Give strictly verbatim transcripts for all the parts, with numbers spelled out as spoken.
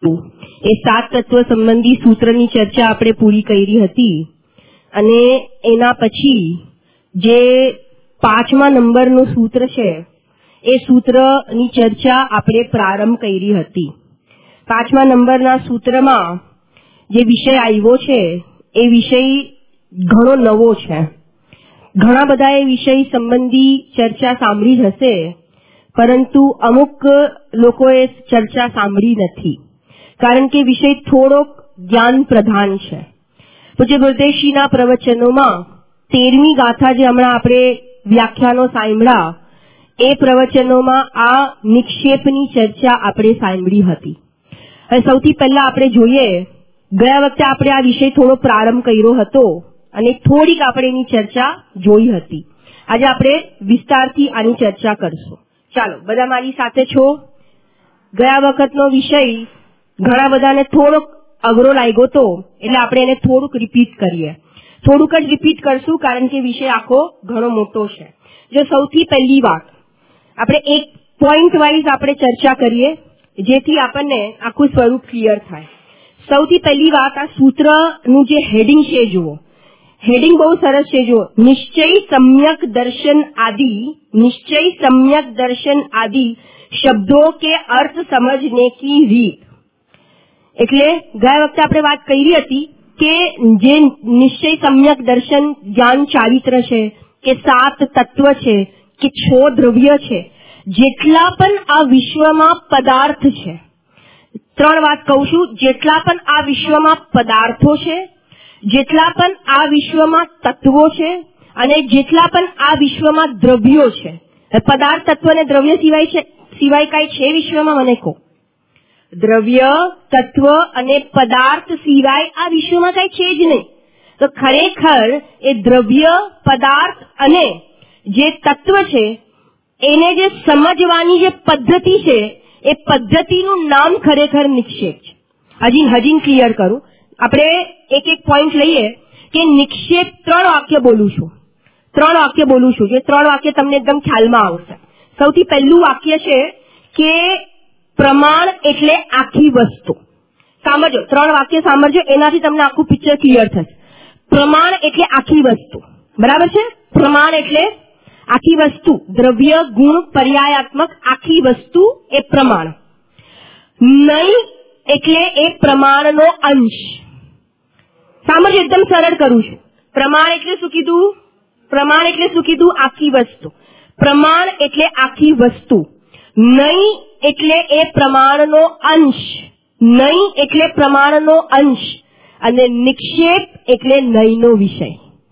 એ સાત તત્વ સંબંધી સૂત્રની ચર્ચા આપણે પૂરી કરી હતી અને એના પછી જે પાંચમા નંબરનું સૂત્ર છે એ સૂત્રની ચર્ચા આપણે પ્રારંભ કરી હતી. પાંચમા નંબરના સૂત્રમાં જે વિષય આવ્યો છે એ વિષય ઘણો નવો છે. ઘણા બધા એ વિષય સંબંધી ચર્ચા સાંભળી જ હશે, પરંતુ અમુક લોકોએ ચર્ચા સાંભળી નથી, કારણ કે વિષય થોડોક જ્ઞાન પ્રધાન છે. પૂજ્ય ગુરુદેવશ્રીના પ્રવચનોમાં તેરમી ગાથા જે હમણાં આપણે વ્યાખ્યાનો સાંભળ્યા એ પ્રવચનોમાં આ નિક્ષેપની ચર્ચા આપણે સાંભળી હતી. હવે સૌથી પહેલા આપણે જોઈએ, ગયા વખતે આપણે આ વિષય થોડો પ્રારંભ કર્યો હતો અને થોડીક આપણે એની ચર્ચા જોઈ હતી. આજે આપણે વિસ્તારથી આની ચર્ચા કરશું. ચાલો, બધા મારી સાથે છો? ગયા વખતનો વિષય ઘણા બધાને થોડોક અઘરો લાગ્યો તો એટલે આપણે એને થોડુંક રિપીટ કરીએ. થોડુંક જ રિપીટ કરશું કારણ કે વિષય આખો ઘણો મોટો છે. જો સૌથી પહેલી વાત આપણે એક પોઈન્ટ વાઇઝ આપણે ચર્ચા કરીએ જેથી આપણને આખું સ્વરૂપ ક્લિયર થાય. સૌથી પહેલી વાત, આ સૂત્રનું જે હેડિંગ છે જુઓ, હેડિંગ બહુ સરસ છે. જુઓ, નિશ્ચય સમ્યક દર્શન આદि, નિશ્ચય સમ્યક દર્શન આદि શબ્દો કે અર્થ સમજને કી રીત. એટલે ગયા વખતે આપણે વાત કરી હતી કે જે નિશ્ચય સમ્યક દર્શન જ્ઞાન ચારિત્ર છે કે સાત તત્વ છે કે છ દ્રવ્ય છે, જેટલા પણ આ વિશ્વમાં પદાર્થ છે, ત્રણ વાત કહું છું, જેટલા પણ આ વિશ્વમાં પદાર્થો છે, જેટલા પણ આ વિશ્વમાં તત્વો છે અને જેટલા પણ આ વિશ્વમાં દ્રવ્યો છે. પદાર્થ, તત્વ અને દ્રવ્ય સિવાય છે સિવાય કઈ છે વિશ્વમાં? મને કહો. દ્રવ્ય, તત્વ અને પદાર્થ સિવાય આ વિશ્વમાં કઈ છે જ નહીં. તો ખરેખર એ દ્રવ્ય, પદાર્થ અને જે તત્વ છે એને જે સમજવાની જે પદ્ધતિ છે એ પદ્ધતિનું નામ ખરેખર નિક્ષેપ છે. હજી હજી ક્લિયર કરું, આપણે એક એક પોઈન્ટ લઈએ કે નિક્ષેપ. ત્રણ વાક્ય બોલું છું, ત્રણ વાક્ય બોલું છું, જે ત્રણ વાક્ય તમને એકદમ ખ્યાલમાં આવશે. સૌથી પહેલું વાક્ય છે કે પ્રમાણ એટલે આખી વસ્તુ. સમજો, ત્રણ વાક્ય સાંભળજો, એનાથી તમને આખું પિક્ચર ક્લિયર થશે. પ્રમાણ એટલે આખી વસ્તુ, બરાબર છે? પ્રમાણ એટલે આખી વસ્તુ, દ્રવ્ય, ગુણ, પર્યાયાત્મક આખી વસ્તુ એ પ્રમાણ. નહીં એટલે એ પ્રમાણનો અંશ. સાંભળજો, એકદમ સરળ કરું છું. પ્રમાણ એટલે શું કીધું? પ્રમાણ એટલે શું કીધું? આખી વસ્તુ. પ્રમાણ એટલે આખી વસ્તુ. નહીં એટલે એ પ્રમાણનો અંશ. નહીં એટલે પ્રમાણનો અંશ અને નિક્ષેપ એટલે નહીંનો વિષય.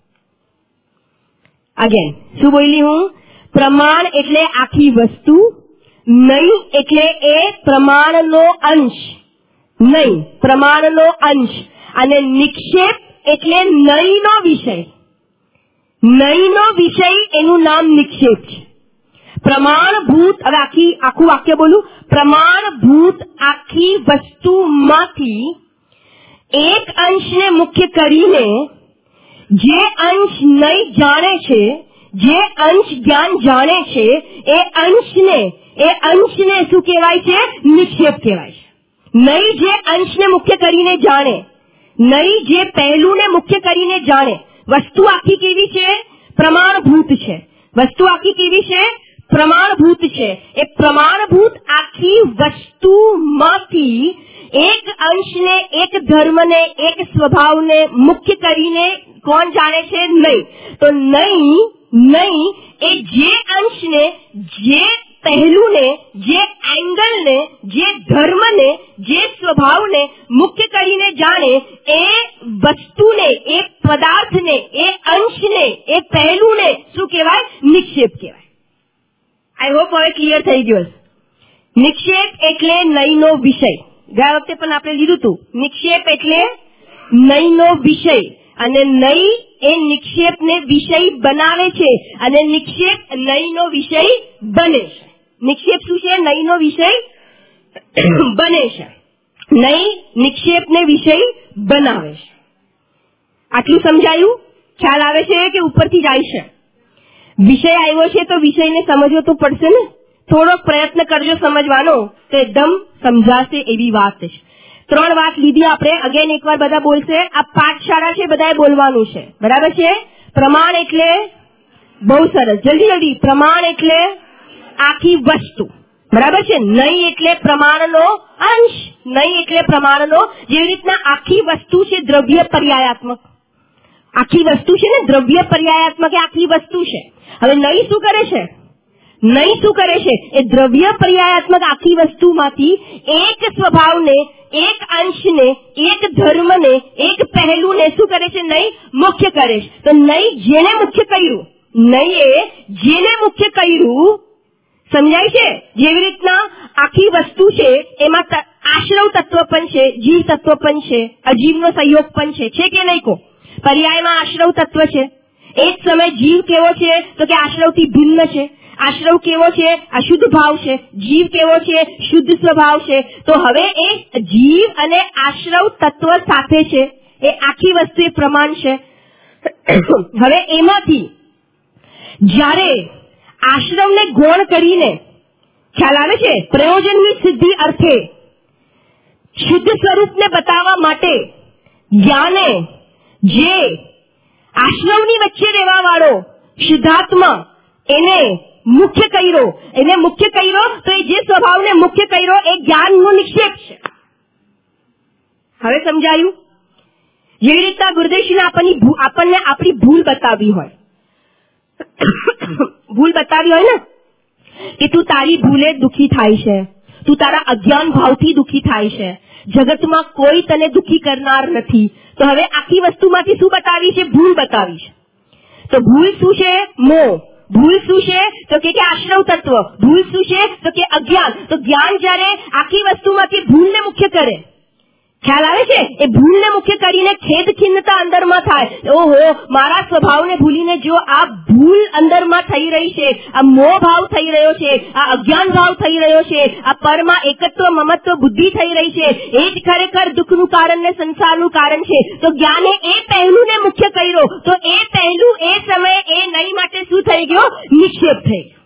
અગેન શું બોલી હું? પ્રમાણ એટલે આખી વસ્તુ, નહીં એટલે એ પ્રમાણનો અંશ, નહીં પ્રમાણનો અંશ અને નિક્ષેપ એટલે નહીંનો વિષય. નહીંનો વિષય એનું નામ નિક્ષેપ છે. પ્રમાણભૂત, હવે આખી આખું વાક્ય બોલું, પ્રમાણભૂત આખી વસ્તુમાંથી એક અંશને મુખ્ય કરીને જે અંશ નહીં જાણે છે, જે અંશ જ્ઞાન જાણે છે, એ અંશને એ અંશને શું કહેવાય છે? નિક્ષેપ કહેવાય છે. નહીં જે અંશને મુખ્ય કરીને જાણે, નહીં જે પહેલુંને મુખ્ય કરીને જાણે. વસ્તુ આખી કેવી છે? પ્રમાણભૂત છે. વસ્તુ આખી કેવી છે? પ્રમાણભૂત છે. એ પ્રમાણભૂત આખી વસ્તુમાંથી એક અંશને, એક ધર્મને, એક સ્વભાવને મુખ્ય કરીને કોણ જાણે છે? નહીં. તો નહીં નહીં એ જે અંશને, જે પહેલુંને, જે એંગલને, જે ધર્મને, જે સ્વભાવને મુખ્ય કરીને જાણે, એ વસ્તુને, એ પદાર્થને, એ અંશને, એ પહેલુંને શું કહેવાય? નિક્ષેપ કહેવાય. આઈ હોપ હવે ક્લિયર થઈ ગયો. નિક્ષેપ એટલે નહીંનો વિષય. ગયા વખતે પણ આપણે લીધું હતું. નિક્ષેપ એટલે નહીંનો વિષય અને નહીં એ નિક્ષેપને વિષય બનાવે છે અને નિક્ષેપ નહીંનો વિષય બને છે. નિક્ષેપ શું છે? નહીંનો વિષય બને છે. નહીં નિક્ષેપને વિષય બનાવે છે. આટલું સમજાયું? ખ્યાલ આવે છે કે ઉપરથી જાય છે? વિષય આવ્યો છે તો વિષયને સમજવો તો પડશે ને. થોડોક પ્રયત્ન કરજો સમજવાનો તો એકદમ સમજાશે એવી વાત છે. ત્રણ વાત લીધી આપણે. અગેન એકવાર બધા બોલશે. આ પાઠશાળા છે, બધાએ બોલવાનું છે. બરાબર છે? પ્રમાણ એટલે બહુ સરસ, જલ્દી જલ્દી. પ્રમાણ એટલે આખી વસ્તુ. બરાબર છે? નહીં એટલે પ્રમાણનો અંશ. નહીં એટલે પ્રમાણનો, જેવી રીતના આખી વસ્તુ છે દ્રવ્ય પર્યાયાત્મક. આખી વસ્તુ છે ને દ્રવ્ય પર્યાયાત્મક એ આખી વસ્તુ છે. હવે નહીં શું કરે છે? નહીં શું કરે છે? એ દ્રવ્ય પર્યાયાત્મક આખી વસ્તુમાંથી એક સ્વભાવને, એક અંશને, એક ધર્મને, એક પહેલુંને શું કરે છે? નહીં મુખ્ય કરે છે. તો નહીં જેને મુખ્ય કર્યું, નહીં એ જેને મુખ્ય કર્યું, સમજાય છે? જેવી રીતના આખી વસ્તુ છે એમાં આશ્રવ તત્વ પણ છે, જીવ તત્વ પણ છે, અજીવનો સંયોગ પણ છે. છે કે નહીં? કો પર્યાયમાં આશ્રવ તત્વ છે. એક સમય જીવ કેવો છે? તો કે આશ્રવથી ભિન્ન છે. આશ્રવ કેવો છે? અશુદ્ધ ભાવ છે. જીવ કેવો છે? શુદ્ધ સ્વભાવ છે. તો હવે એ જીવ અને આશ્રવ તત્વ સાથે છે એ આખી વસ્તુ એ પ્રમાણ છે. હવે એમાંથી જ્યારે આશ્રમને ગૌણ કરીને, ખ્યાલ આવે છે, પ્રયોજનની સિદ્ધિ અર્થે શુદ્ધ સ્વરૂપને બતાવવા માટે જ્ઞાને જે આશ્રવની વચ્ચે રહેવા વાળો શુદ્ધાત્મા એને મુખ્ય કર્યો, એને મુખ્ય કર્યો તો એ જે સ્વભાવને મુખ્ય કર્યો એ જ્ઞાનનો નિક્ષેપ છે. હવે સમજાયું? જેવી રીતના ગુરુદેવશ્રીને આપણને આપણને આપણી ભૂલ બતાવી હોય, ભૂલ બતાવી હોય ને કે તું તારી ભૂલે દુઃખી થાય છે, તું તારા અજ્ઞાન ભાવથી દુઃખી થાય છે, જગતમાં કોઈ તને દુઃખી કરનાર નથી. તો હવે આખી વસ્તુમાંથી શું બતાવી છે? ભૂલ બતાવી છે. તો ભૂલ શું છે? મોહ. ભૂલ શું છે? તો કે આશ્રવ તત્વ. ભૂલ શું છે? તો કે અજ્ઞાન. તો જ્ઞાન જ્યારે આખી વસ્તુમાંથી ભૂલને મુખ્ય કરે, ખ્યાલ આવે છે, એ ભૂલને મુખ્ય કરીને ખેદ ખિન્નતા અંદરમાં થાય. ઓહો, મારા સ્વભાવને ભૂલીને જો આ ભૂલ અંદરમાં થઈ રહી છે, આ મોહ ભાવ થઈ રહ્યો છે, આ અજ્ઞાન ભાવ થઈ રહ્યો છે, આ પરમાં એકત્વ મમત્વ બુદ્ધિ થઈ રહી છે, એ જ ખરેખર દુઃખનું કારણ ને સંસારનું કારણ છે. તો જ્ઞાને એ પહેલુંને મુખ્ય કર્યો તો એ પહેલું એ સમયે એ નહીં માટે શું થઈ ગયો? નિક્ષેપ થઈ ગયો.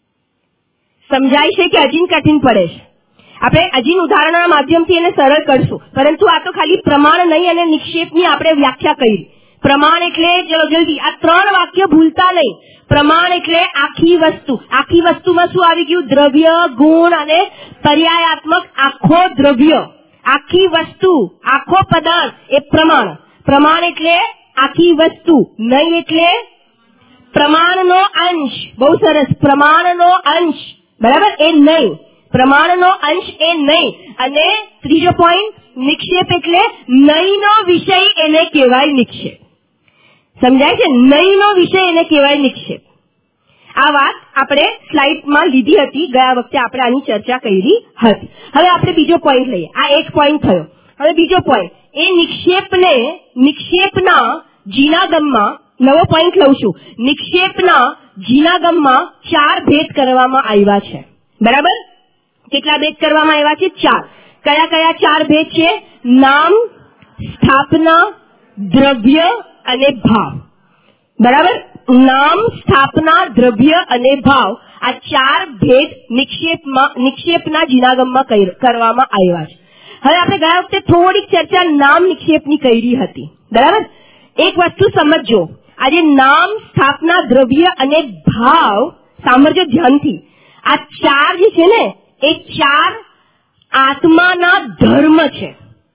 સમજાય છે કે હજી કઠિન પડે છે? આપણે હજી ઉદાહરણના માધ્યમથી એને સરળ કરશું, પરંતુ આ તો ખાલી પ્રમાણ નહીં અને નિક્ષેપની આપણે વ્યાખ્યા કરી. પ્રમાણ એટલે, ચલો જલ્દી, આ ત્રણ વાક્ય ભૂલતા નહીં. પ્રમાણ એટલે આખી વસ્તુ. આખી વસ્તુમાં શું આવી ગયું? દ્રવ્ય, ગુણ અને પર્યાયાત્મક આખો દ્રવ્ય, આખી વસ્તુ, આખો પદાર્થ એ પ્રમાણ. પ્રમાણ એટલે આખી વસ્તુ. નહીં એટલે પ્રમાણનો અંશ. બહુ સરસ, પ્રમાણનો અંશ. બરાબર? એ નહીં, પ્રમાણનો અંશ એ નહીં. અને ત્રીજો પોઈન્ટ, નિક્ષેપ એટલે નહીંનો વિષય એને કહેવાય નિક્ષેપ. સમજાય છે? નહીંનો વિષય એને કહેવાય નિક્ષેપ. આ વાત આપણે સ્લાઇડમાં લીધી હતી, ગયા વખતે આપણે આની ચર્ચા કરી હતી. હવે આપણે બીજો પોઈન્ટ લઈએ. આ એક પોઈન્ટ થયો. હવે બીજો પોઈન્ટ, એ નિક્ષેપને, નિક્ષેપના જીનાગમમાં, નવો પોઈન્ટ લઉં છું, નિક્ષેપના જીનાગમમાં ચાર ભેદ કરવામાં આવ્યા છે. બરાબર? કેટલા ભેદ કરવામાં આવ્યા છે? ચાર. કયા કયા ચાર ભેદ છે? નામ, સ્થાપના, દ્રવ્ય અને ભાવ. બરાબર? નામ, સ્થાપના, દ્રવ્ય અને ભાવ, આ ચાર ભેદ નિક્ષેપમાં, નિક્ષેપના જીનાગમમાં કરવામાં આવ્યા છે. હવે આપણે ગયા વખતે થોડીક ચર્ચા નામ નિક્ષેપની કરી હતી. બરાબર? એક વસ્તુ સમજજો, આજે નામ, સ્થાપના, દ્રવ્ય અને ભાવ, સાંભળજો ધ્યાનથી, આ ચાર જે છે ને એ ચાર આત્માના ધર્મ છે.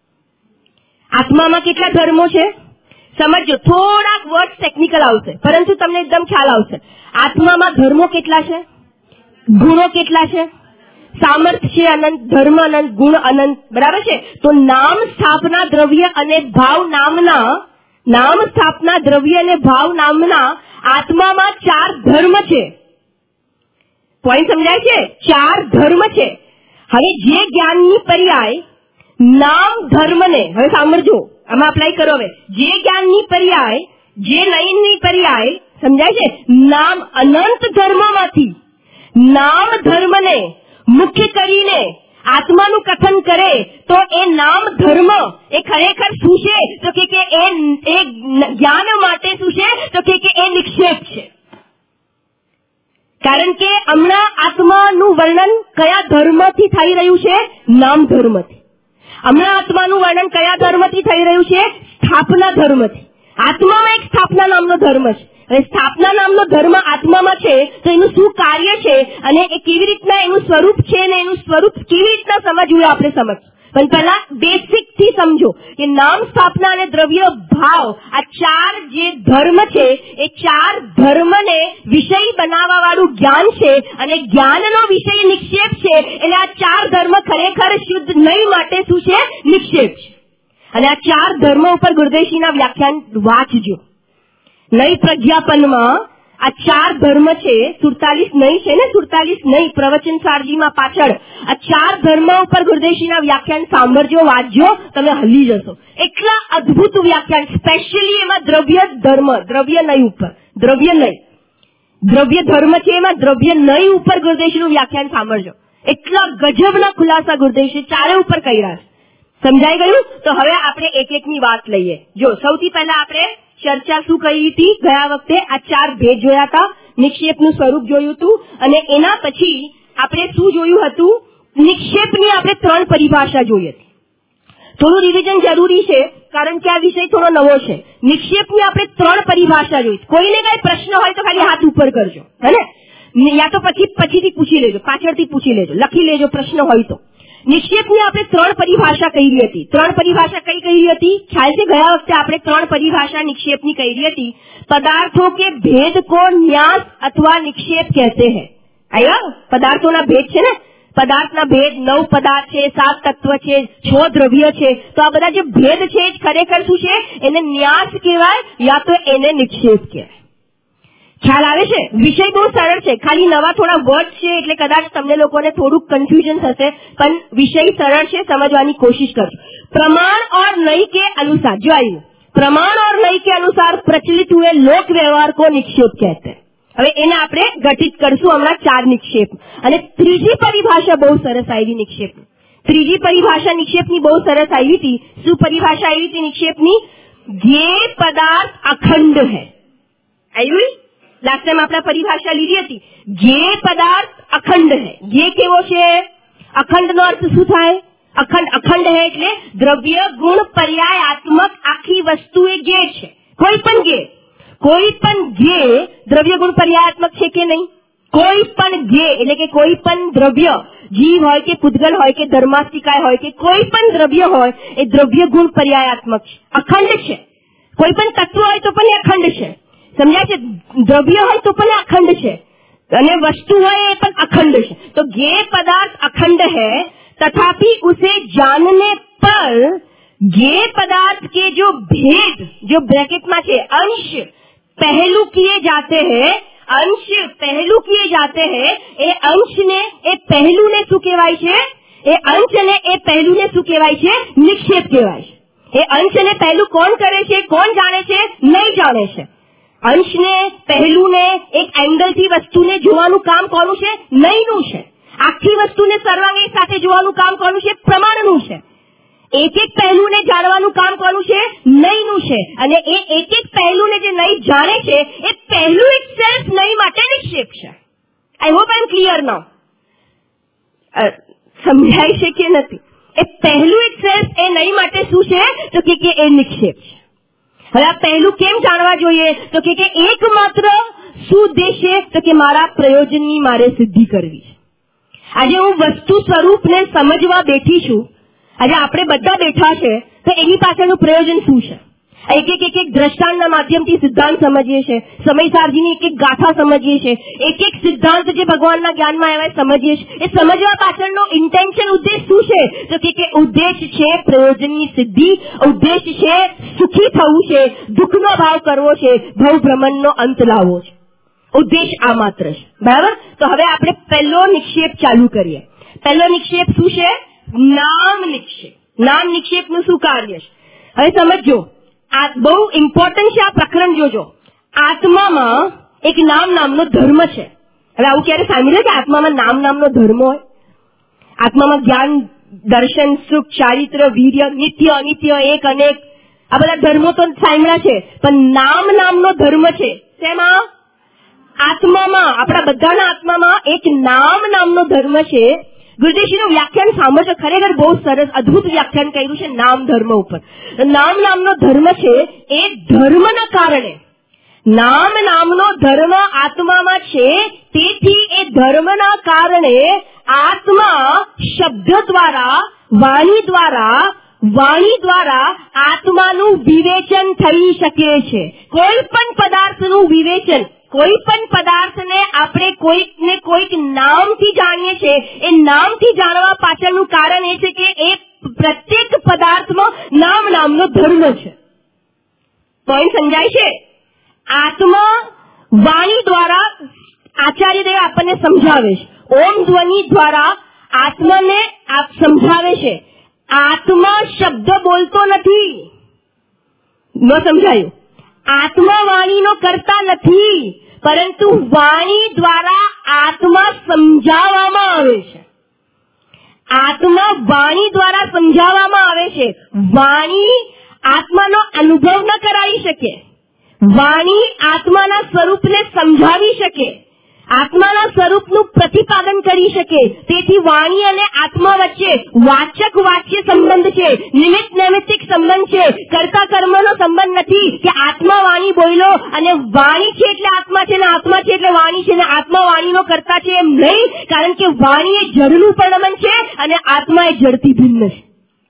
આત્મામાં કેટલા ધર્મો છે? સમજો, થોડાક વર્ડ ટેકનિકલ આવશે, પરંતુ તમને એકદમ ખ્યાલ આવશે. આત્મામાં ધર્મો કેટલા છે? ગુણો કેટલા છે? સામર્થ્ય છે અનંત, ધર્મ અનંત, ગુણ અનંત. બરાબર છે? તો નામ, સ્થાપના, દ્રવ્ય અને ભાવ નામના, નામ, સ્થાપના, દ્રવ્ય અને ભાવ નામના આત્મામાં ચાર ધર્મ છે. પોઈન્ટ સમજાય છે? ચાર ધર્મ છે. હવે જે જ્ઞાનની પર્યાય નામ ધર્મને, હવે સાંભળજો, આમાં અપ્લાય કરો. હવે જે જ્ઞાનની પર્યાય, જે નયનની પર્યાય, સમજાય છે? નામ અનંત ધર્મમાંથી નામ ધર્મને મુખ્ય કરીને આત્માનું કથન કરે તો એ નામ ધર્મ એ ખરેખર શું છે? તો કે એ જ્ઞાન માટે શું છે? તો કે એ નિક્ષેપ છે. કારણ કે હમણાં આત્માનું ધર્મથી. હમણાં આત્માનું વર્ણન કયા ધર્મથી થઈ રહ્યું છે? સ્થાપના ધર્મથી. આત્મામાં એક સ્થાપના નામનો ધર્મ છે. હવે સ્થાપના નામનો ધર્મ આત્મામાં છે તો એનું શું કાર્ય છે અને એ કેવી રીતના એનું સ્વરૂપ છે અને એનું સ્વરૂપ કેવી રીતના સમજવું આપણે સમજ. પણ પહેલા બેસિક થી સમજો કે નામ, સ્થાપના અને દ્રવ્ય ભાવ આ ચાર જે ધર્મ છે એ ચાર ધર્મને વિષય બનાવવા વાળું જ્ઞાન છે અને જ્ઞાનનો વિષય નિક્ષેપ છે. એટલે આ ચાર ધર્મ ખરેખર શુદ્ધ નહીં માટે શું છે? નિક્ષેપ છે. અને આ ચાર ધર્મ ઉપર ગુરુદેવજીના વ્યાખ્યાન વાંચજો. નઈ પ્રજ્ઞાપનમાં આ ચાર ધર્મ છે, સુડતાલીસ નહીં છે ને, સુડતાલીસ નહીં પ્રવચન સારજીમાં પાછળ આ ચાર ધર્મ ઉપર ગુરુદેવજીના વ્યાખ્યાન સાંભળજો, વાંચજો, તમે હલી જશો. એટલા અદ્ભુત વ્યાખ્યાન, સ્પેશિયલી એમાં દ્રવ્ય ધર્મ, દ્રવ્ય નહીં ઉપર, દ્રવ્ય નહીં, દ્રવ્ય ધર્મ છે એમાં દ્રવ્ય નહીં ઉપર ગુરુદેવજીનું વ્યાખ્યાન સાંભળજો. એટલા ગજબના ખુલાસા ગુરુદેવજી ચારે ઉપર કર્યા છે. સમજાઈ ગયું? તો હવે આપણે એક એકની વાત લઈએ. જો સૌથી પહેલા આપણે ચર્ચા શું કરી હતી? ગયા વખતે આ ચાર ભેદ જોયા હતા, નિક્ષેપનું સ્વરૂપ જોયું હતું અને એના પછી આપણે શું જોયું હતું? નિક્ષેપની આપણે ત્રણ પરિભાષા જોઈ હતી. થોડું રિવિઝન જરૂરી છે કારણ કે આ વિષય થોડો નવો છે. નિક્ષેપની આપણે ત્રણ પરિભાષા જોઈ. કોઈને કઈ પ્રશ્ન હોય તો ખાલી હાથ ઉપર કરજો, હે ને? યા તો પછી પછીથી પૂછી લેજો, પાછળથી પૂછી લેજો, લખી લેજો પ્રશ્ન હોય તો. નિક્ષેપની આપણે ત્રણ પરિભાષા કહી હતી. ત્રણ પરિભાષા કઈ કહી હતી? ખ્યાલ છે ગયા વખતે આપણે ત્રણ પરિભાષા નિક્ષેપની કહી હતી. પદાर्थों के भेद को न्यास अथवा निक्षेप कहते हैं. आया પદાર્થોના ભેદ છે ને, પદાર્થના ભેદ નવ પદાર્થ છે, સાત તત્વ છે, છ દ્રવ્ય છે. તો આ બધા જે ભેદ છે એ ખરેખર શું છે? એને ન્યાસ કહેવાય યા તો એને નિક્ષેપ કહેવાય. ખ્યાલ આવે છે? વિષય બહુ સરળ છે, ખાલી નવા થોડા વર્ડ છે એટલે કદાચ તમને લોકોને થોડુંક કન્ફ્યુઝન થશે, પણ વિષય સરળ છે, સમજવાની કોશિશ કરજો. प्रमाण और नई के अनुसार, जो आयु प्रमाण और नई के अनुसार प्रचलित हुए लोक व्यवहार को निक्षेप कहते हैं. હવે એને આપણે ઘટિત કરશું હમણાં ચાર નિક્ષેપ. અને ત્રીજી પરિભાષા બહુ સરસ આવી નિક્ષેપની. ત્રીજી પરિભાષા નિક્ષેપની બહુ સરસ આવી હતી. શું પરિભાષા આવી હતી નિક્ષેપની? જે પદાર્થ અખંડ है. આવ્યું? લાસ્ટ ટાઈમ આપણે પરિભાષા લીધી હતી. જે પદાર્થ અખંડ है. જે કેવો છે? અખંડનો અર્થ શું થાય? અખંડ અખંડ है એટલે દ્રવ્ય ગુણ પર્યાયાત્મક આખી વસ્તુ એ જે છે. કોઈ પણ જે કોઈ પણ જે દ્રવ્ય ગુણ પર્યાયાત્મક છે કે નહીં? કોઈ પણ જે એટલે કે કોઈ પણ દ્રવ્ય, જીવ હોય કે પૂતગલ હોય કે ધર્માસ્તિકાય હોય કે કોઈ પણ દ્રવ્ય હોય એ દ્રવ્ય ગુણ પર્યાયાત્મક છે, અખંડ છે. કોઈ પણ તત્વ હોય તો પણ એ અખંડ છે. समझा છે? द्रव्य હોય તો પણ અખંડ છે અને વસ્તુ હોય એ પણ અખંડ છે. તો જે પદાર્થ अखंड है तथापि उसे जानने पर ये पदार्थ के जो भेद, जो ब्रैकेट में છે अंश पहलू किए जाते हैं, अंश पहलू किए जाते हैं. એ અંશ ને એ પહેલું ને શું કહેવાય છે? એ અંશ ને એ પહેલું ને શું કહેવાય છે? નિક્ષેપ કહેવાય છે. એ અંશ ને પહેલું કોણ કરે છે? કોણ જાણે છે? નહીં જાણે છે. અંશને પહેલુંને એક એંગલથી વસ્તુને જોવાનું કામ કોનું છે? નહીંનું છે. આખી વસ્તુને સર્વાંગી સાથે જોવાનું કામ કોનું છે? પ્રમાણનું છે. એક એક પહેલુંને જાણવાનું કામ કોનું છે? નહીંનું છે. અને એ એક એક પહેલુંને જે નહીં જાણે છે એ પહેલું ઇટસેલ્ફ નહીં માટે નિક્ષેપ છે. I hope I am clear now. સમજાય છે કે નથી? એ પહેલું ઇટસેલ્ફ એ નહીં માટે શું છે? તો કે એ નિક્ષેપ છે. હવે આ પહેલું કેમ જાણવા જોઈએ? તો કે એકમાત્ર શું ઉદ્દેશ છે? તો કે મારા પ્રયોજનની મારે સિદ્ધિ કરવી છે. આજે હું વસ્તુ સ્વરૂપને સમજવા બેઠી છું. આજે આપણે બધા બેઠા છે તો એની પાછળનું પ્રયોજન શું છે? એક એક એક એક દ્રષ્ટાંતના માધ્યમથી સિદ્ધાંત સમજીએ છીએ, સમયસારજીની એક એક ગાથા સમજીએ છીએ, એક એક સિદ્ધાંત જે ભગવાનના જ્ઞાનમાં આવ્યા સમજીએ છીએ. એ સમજવા પાછળનો ઇન્ટેન્શન, ઉદ્દેશ શું છે? તો કે ઉદ્દેશ છે પ્રયોજનની સિદ્ધિ, ઉદ્દેશ છે સુખી થવું છે, દુઃખનો ભાવ કરવો છે, ભવ ભ્રમણનો અંત લાવવો છે. ઉદ્દેશ આ માત્ર છે. બરાબર? તો હવે આપણે પહેલો નિક્ષેપ ચાલુ કરીએ. પહેલો નિક્ષેપ શું છે? નામ નિક્ષેપ. નામ નિક્ષેપનું શું કાર્ય છે? હવે સમજો, આ બહુ ઇમ્પોર્ટન્ટ છે. આ પ્રકરણ જોજો. આત્મામાં એક નામ નામનો ધર્મ છે. હવે આવું ક્યારે સાંભળ્યું કે આત્મામાં નામ નામનો ધર્મ હોય? આત્મામાં જ્ઞાન, દર્શન, સુખ, ચારિત્ર, વીર્ય, નિત્ય, અનિત્ય, એક, અનેક, આ બધા ધર્મો તો સાંભળ્યા છે. પણ નામ નામનો ધર્મ છે. શેમાં? આત્મામાં. આપણા બધાના આત્મામાં એક નામ નામનો ધર્મ છે. ગુરુદેવજીનું વ્યાખ્યાન સાંભળજો, ખરેખર બહુ સરસ અદ્ભુત વ્યાખ્યાન કર્યું છે નામ ધર્મ ઉપર. નામ નામનો ધર્મ છે એ ધર્મના કારણે, નામ નામનો ધર્મ આત્મામાં છે, તેથી એ ધર્મના કારણે આત્મા શબ્દ દ્વારા, વાણી દ્વારા વાણી દ્વારા આત્માનું વિવેચન થઈ શકે છે. કોઈ પણ પદાર્થનું વિવેચન, કોઈ પણ પદાર્થને આપણે કોઈક ને કોઈક નામથી જાણીએ છીએ. એ નામથી જાણવા પાછળનું કારણ એ છે કે એ પ્રત્યેક પદાર્થમાં નામ નામનો ધર્મ છે. પોઈન્ટ સમજાય છે? આત્મા વાણી દ્વારા આચાર્યદેવ આપણને સમજાવે છે, ઓમ ધ્વનિ દ્વારા આત્માને આપ સમજાવે છે. આત્મા શબ્દ બોલતો નથી, ન સમજાયું? આત્મા વાણીનો કરતા નથી, પરંતુ વાણી દ્વારા આત્મા સમજાવવામાં આવે છે. આત્મા વાણી દ્વારા સમજાવવામાં આવે છે. વાણી આત્માનો અનુભવ ન કરાવી શકે, વાણી આત્માના સ્વરૂપને સમજાવી શકે, આત્માના સ્વરૂપનું પ્રતિપાદન કરી શકે. તેથી વાણી અને આત્મા વચ્ચે વાચક વાચ્ય સંબંધ છે, નિમિત્ત નૈમિત્તિક સંબંધ છે, કર્તા કર્મનો સંબંધ નથી કે આત્મા વાણી બોલ્યો અને વાણી છે એટલે આત્મા છે ને આત્મા છે એટલે વાણી છે ને આત્મા વાણીનો કર્તા છે, એમ નહીં. કારણ કે વાણી એ જળનું પરિણામ છે અને આત્મા એ જળથી ભિન્ન છે.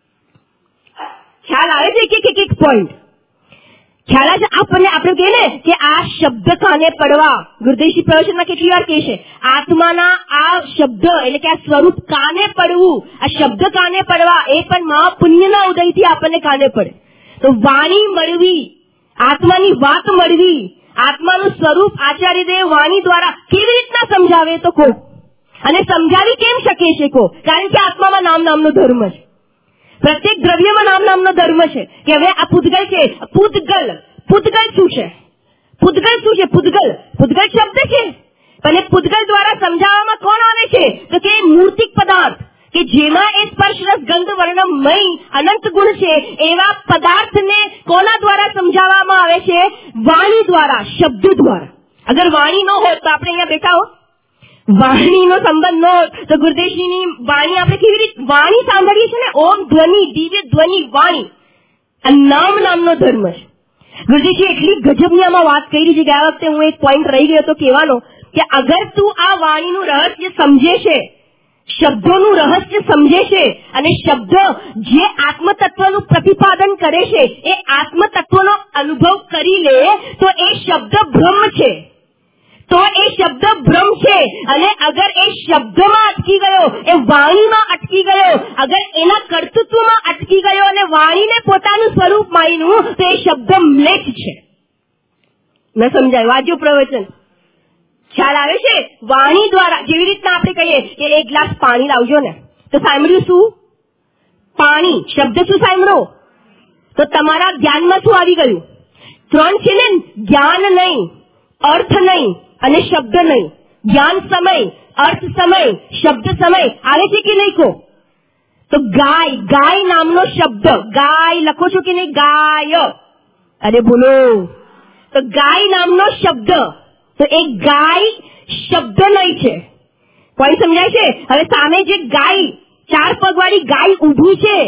ખ્યાલ આવે છે? એક એક એક પોઈન્ટ ખ્યાલ આવે છે આપણને? આપણે કહીએ ને કે આ શબ્દ કાને પડવા, ગુરુદેવજી પ્રવચનમાં કેટલી વાર કહે છે આત્માના આ શબ્દ એટલે કે આ સ્વરૂપ કાને પડવું, આ શબ્દ કાને પડવા એ પણ મહાપુણ્યના ઉદયથી આપણને કાને પડે. તો વાણી મળવી, આત્માની વાત મળવી, આત્માનું સ્વરૂપ આચાર્યદેવ વાણી દ્વારા કેવી રીતના સમજાવે તો કહો, અને સમજાવી કેમ શકે છે કહો? કારણ કે આત્મામાં નામ નામનો ધર્મ છે, પ્રત્યેક દ્રવ્યમાં નામ નામનો ધર્મ છે. કે હવે આ પૂતગલ છે, પૂતગલ પૂતગલ શું છે? પૂતગલ શું છે? પૂતગલ પૂતગલ શબ્દ છે, પણ એ પૂતગલ દ્વારા સમજાવવામાં કોણ આવે છે? તો કે મૂર્તિક પદાર્થ કે જેમાં એ સ્પર્શ રસ ગંધ વર્ણમય અનંત ગુણ છે, એવા પદાર્થને કોના દ્વારા સમજાવવામાં આવે છે? વાણી દ્વારા, શબ્દ દ્વારા. અગર વાણી ન હોય તો આપણે અહીંયા બેઠા હો, વાણીનો સંબંધ ન હોય તો ગુરુદેવજીની વાણી આપણે કેવી રીતે વાણી સાંભળીએ છીએ ને? ઓમ ધ્વનિ, દિવ્ય ધ્વનિ વાણી આ નામ નામનો ધર્મ છે. ગુરુદેવજી એટલી ગજબની આમાં વાત કરી છે. ગયા વખતે હું એક પોઈન્ટ રહી ગયો હતો કહેવાનો કે અગર તું આ વાણીનું રહસ્ય સમજે છે, શબ્દોનું રહસ્ય સમજે છે અને શબ્દ જે આત્મતત્વનું પ્રતિપાદન કરે છે એ આત્મતત્વનો અનુભવ કરી લે તો એ શબ્દ બ્રહ્મ છે, તો એ શબ્દ બ્રહ્મ છે. અને અગર એ શબ્દમાં અટકી ગયો, એ વાણીમાં અટકી ગયો, અગર એના કર્તૃત્વમાં અટકી ગયો અને વાણીને પોતાનું સ્વરૂપ માન્યું તો એ શબ્દ મ્લેચ્છ છે. ન સમજાય? વાંચો પ્રવચન. ખ્યાલ આવે છે? વાણી દ્વારા જેવી રીતના આપણે કહીએ કે એક ગ્લાસ પાણી લાવજો ને, તો સાંભળ્યું શું? પાણી શબ્દ શું સાંભળો? તો તમારા જ્ઞાનમાં શું આવી ગયું? ત્રણ છે ને, જ્ઞાન નહીં, અર્થ નહીં અને શબ્દ નહીં. જ્ઞાન સમય, અર્થ સમય, શબ્દ સમય આવે છે કે નહીં કહો? તો ગાય, ગાય નામનો શબ્દ, ગાય લખો છો કે નહીં? ગાય, અરે બોલો. તો ગાય નામનો શબ્દ, તો એ ગાય શબ્દ નહીં છે. કોઈ સમજાય છે? હવે સામે જે ગાય, ચાર પગવાળી ગાય ઊભી છે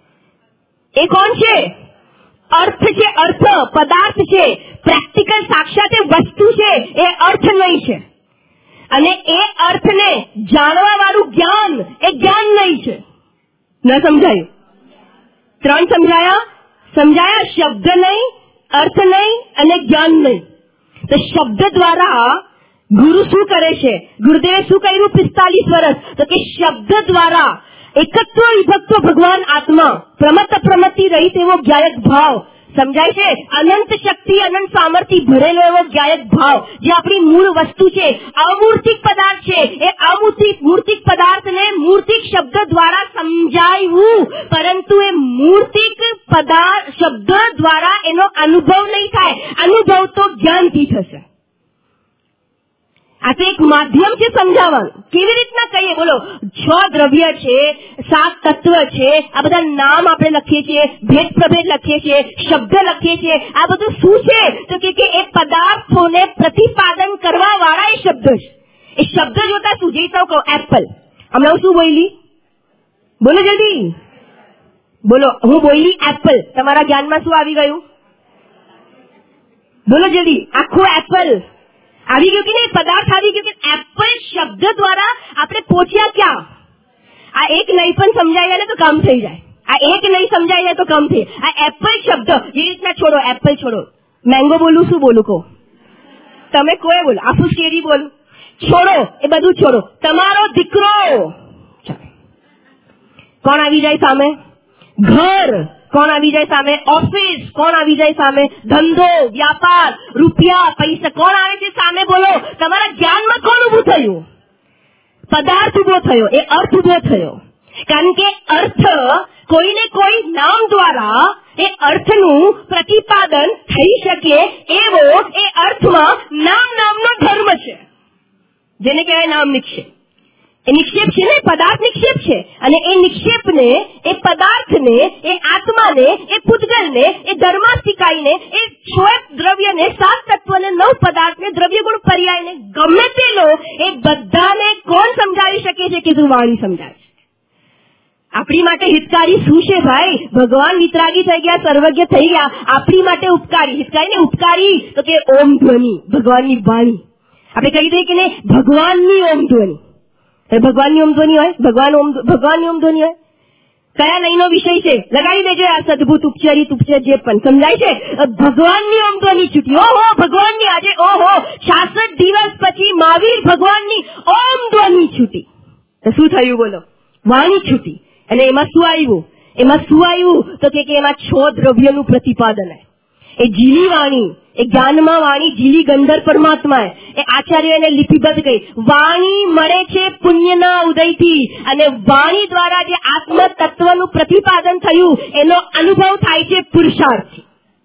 એ કોણ છે? અર્થ છે, અર્થ પદાર્થ છે, પ્રેક્ટિકલ સાક્ષાત વસ્તુ છે, એ અર્થ નહીં છે. અને એ અર્થને જાણવા વાળું જ્ઞાન એ જ્ઞાન નહીં છે. ન સમજાયું? ત્રણ સમજાયા? સમજાયા? શબ્દ નહીં, અર્થ નહીં અને જ્ઞાન નહીં. તો શબ્દ દ્વારા ગુરુ શું કરે છે? ગુરુદેવે શું કર્યું પિસ્તાલીસ વર્ષ? તો કે શબ્દ દ્વારા એકત્વ વિભક્ત ભગવાન આત્મા, પ્રમત્ત પ્રમત્તિ રહિત એવો જ્ઞાયક ભાવ, સમજાય છે? અનંત શક્તિ, અનંત સામર્થ્ય ભરેલો એવો જ્ઞાયક ભાવ, જે આપણી મૂળ વસ્તુ છે, અમૂર્તિક પદાર્થ છે, એ અમૂર્તિક મૂર્તિક પદાર્થને મૂર્તિક શબ્દ દ્વારા સમજાવ્યું. પરંતુ એ મૂર્તિક પદાર્થ શબ્દ દ્વારા એનો અનુભવ નહીં થાય, અનુભવ તો જ્ઞાનથી થશે. આ તો એક માધ્યમ છે સમજાવવાનું. કેવી રીતના કહીએ બોલો? છ દ્રવ્ય છે, સાત તત્વ છે, આ બધા નામ આપણે લખીએ છીએ, ભેદ પ્રભેદ લખીએ છીએ, શબ્દ લખીએ છીએ. આ બધું શું છે? તો કે એ પદાર્થોને પ્રતિપાદન કરવા વાળા એ શબ્દ છે. એ શબ્દ જોતા શું? જે તો કહો એપલ, હમણાં હું શું બોલી? બોલો જલ્દી બોલો. હું બોલી એપલ. તમારા જ્ઞાનમાં શું આવી ગયું? બોલો જલ્દી. આખું એપલ આવી ગયું કે નહીં? પદાર્થ આવી ગયો કે એપલ શબ્દ દ્વારા આપણે પહોંચ્યા ક્યાં? આ એક નહીં પણ સમજાઈ જાય તો કામ થઈ જાય. આ એક નહીં સમજાઈ જાય તો કામ થઈ જાય. આ એપલ શબ્દ જે રીતના છોડો, એપલ છોડો. મેંગો બોલું, શું બોલું કહો? તમે કોઈ બોલો. આફૂસ કેરી બોલું. છોડો, એ બધું છોડો. તમારો દીકરો, કોણ આવી જાય સામે? ઘર. કોણ આવી જાય સામે? ઓફિસ. કોણ આવી જાય સામે? ધંધો, વ્યાપાર, રૂપિયા, પૈસા. કોણ આવે છે સામે? બોલો. તમારા જ્ઞાનમાં કોણ ઉભું થયું? પદાર્થ ઉભો થયો, એ અર્થ ઉભો થયો. કારણ કે અર્થ કોઈને કોઈ નામ દ્વારા એ અર્થનું પ્રતિપાદન થઈ શકે એવો એ અર્થમાં નામ નામનો ધર્મ છે, જેને કહેવાય નામ નિક્ષેપ. એ નિક્ષેપ છે ને, પદાર્થ નિક્ષેપ છે. અને એ નિક્ષેપને, એ પદાર્થને, એ આત્માને, એ પૂતગલને, એ ધર્માસ્તિકાઈને, એ છ દ્રવ્યને, સાત તત્વને, નવ પદાર્થને, દ્રવ્યગુણ પર્યાયને, ગમે તે લો, એ બધાને કોણ સમજાવી શકે છે? કે તું વાણી સમજાવે છે. આપણી માટે હિતકારી શું છે ભાઈ? ભગવાન વિતરાગી થઈ ગયા, સર્વજ્ઞ થઈ ગયા. આપણી માટે ઉપકારી. હિતકારી ને ઉપકારી તો કે ઓમ ધ્વનિ, ભગવાનની વાણી. આપણે કહી દઈએ કે નહીં, ભગવાનની ઓમ ધ્વનિ. ભગવાનની ઓમ ધ્વનિ હોય, ભગવાન ઓમ ભગવાનની ઓમ ધ્વનિ હોય. કયા નહીંનો વિષય છે? લગાડી દેજો આ સદભૂત ઉપચરિત ઉપચર જે પણ સમજાય છે. ભગવાનની ઓમ ધ્વનિ છૂટી. ઓહો, ભગવાનની આજે ઓહો છાસઠ દિવસ પછી મહાવીર ભગવાનની ઓમ ધ્વનિ છૂટી. તો શું થયું બોલો? વાણી છૂટી. અને એમાં શું આવ્યું? એમાં શું આવ્યું તો કે એમાં છ દ્રવ્યનું પ્રતિપાદન. એ જીલી વાણી, એ જ્ઞાનમાં વાણી, જીલી ગંધર પરમાત્મા. એ આચાર્યોને લિપિબદ્ધ કરી. વાણી મળે છે પુણ્યના ઉદયથી, અને વાણી દ્વારા જે આત્મ તત્વનું પ્રતિપાદન થયું એનો અનુભવ થાય છે પુરુષાર્થથી.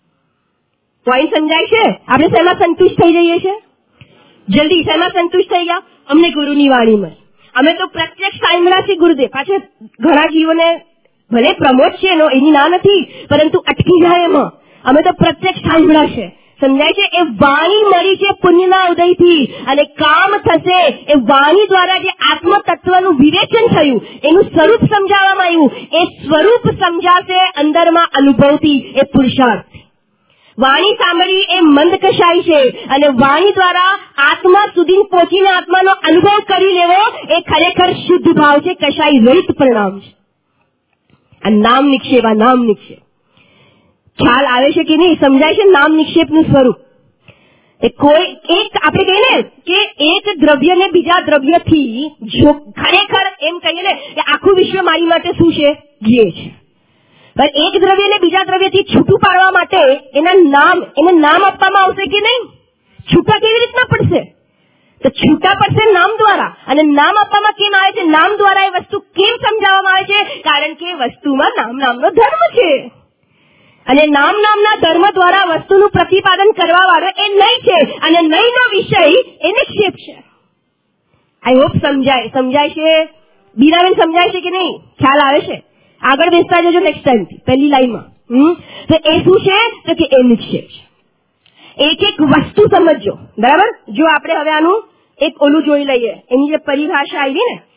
પોઈન્ટ સમજાય છે? આપણે શેમાં સંતુષ્ટ થઈ જઈએ છીએ? જલ્દી શેમાં સંતુષ્ટ થઈ ગયા? અમને ગુરુની વાણી મળે. અમે તો પ્રત્યક્ષ સાંભળ્યા છે ગુરુદેવ. પાછળ ઘણા જીવોને ભલે પ્રમોટ છે એનો, એની ના નથી, પરંતુ અટકી જાય એમાં. અમે તો પ્રત્યક્ષ સાંભળ્યા છે. સમજાય છે? એ વાણી મળી છે પુણ્યના ઉદયથી, અને કામ થશે એ વાણી દ્વારા જે આત્મ તત્વનું વિવેચન થયું, એનું સ્વરૂપ સમજાવવામાં આવ્યું. એ સ્વરૂપ સમજાશે અંદરમાં અનુભવથી, એ પુરુષાર્થ. વાણી સાંભળી એ મંદ કશાય છે, અને વાણી દ્વારા આત્મા સુધી પહોંચીને આત્માનો અનુભવ કરી લેવો એ ખરેખર શુદ્ધ ભાવ છે, કશાય રહિત પરિણામ છે. આ નામ નિક્ષેપ, આ નામ નિક્ષેપ. ખ્યાલ આવે છે કે નહીં? સમજાય છે નામ નિક્ષેપનું સ્વરૂપ? એ કોઈ એક આપણે કહીએ ને કે એક દ્રવ્યને બીજા દ્રવ્યથી જો ખરેખર એમ કહીએ ને કે આખું વિશ્વ મારી માટે શું છે? ધ્યેય છે. પણ એક દ્રવ્યને બીજા દ્રવ્યથી છૂટું પાડવા માટે એના નામ, એને નામ આપવામાં આવશે કે નહીં? છૂટા કેવી રીતના પડશે? તો છૂટા પડશે નામ દ્વારા. અને નામ આપવામાં કેમ આવે છે? નામ દ્વારા એ વસ્તુ કેમ સમજાવવામાં આવે છે? કારણ કે વસ્તુમાં નામ નામનો ધર્મ છે, અને નામ નામના ધર્મ દ્વારા વસ્તુનું પ્રતિપાદન કરવા વાળો એ નહીં છે, અને નહીંનો વિષય એ નિક્ષેપ છે. આઈ હોપ સમજાય સમજાય છે બીનાબેન? સમજાય છે કે નહીં? ખ્યાલ આવે છે? આગળ બેસતા જજો નેક્સ્ટ ટાઈમથી, પહેલી લાઈનમાં. હમ તો એ શું છે? તો કે એ નિક્ષેપ છે. એક એક વસ્તુ સમજો, બરાબર? જો આપણે હવે આનું એક ઓલું જોઈ લઈએ, એની જે પરિભાષા આવી ને,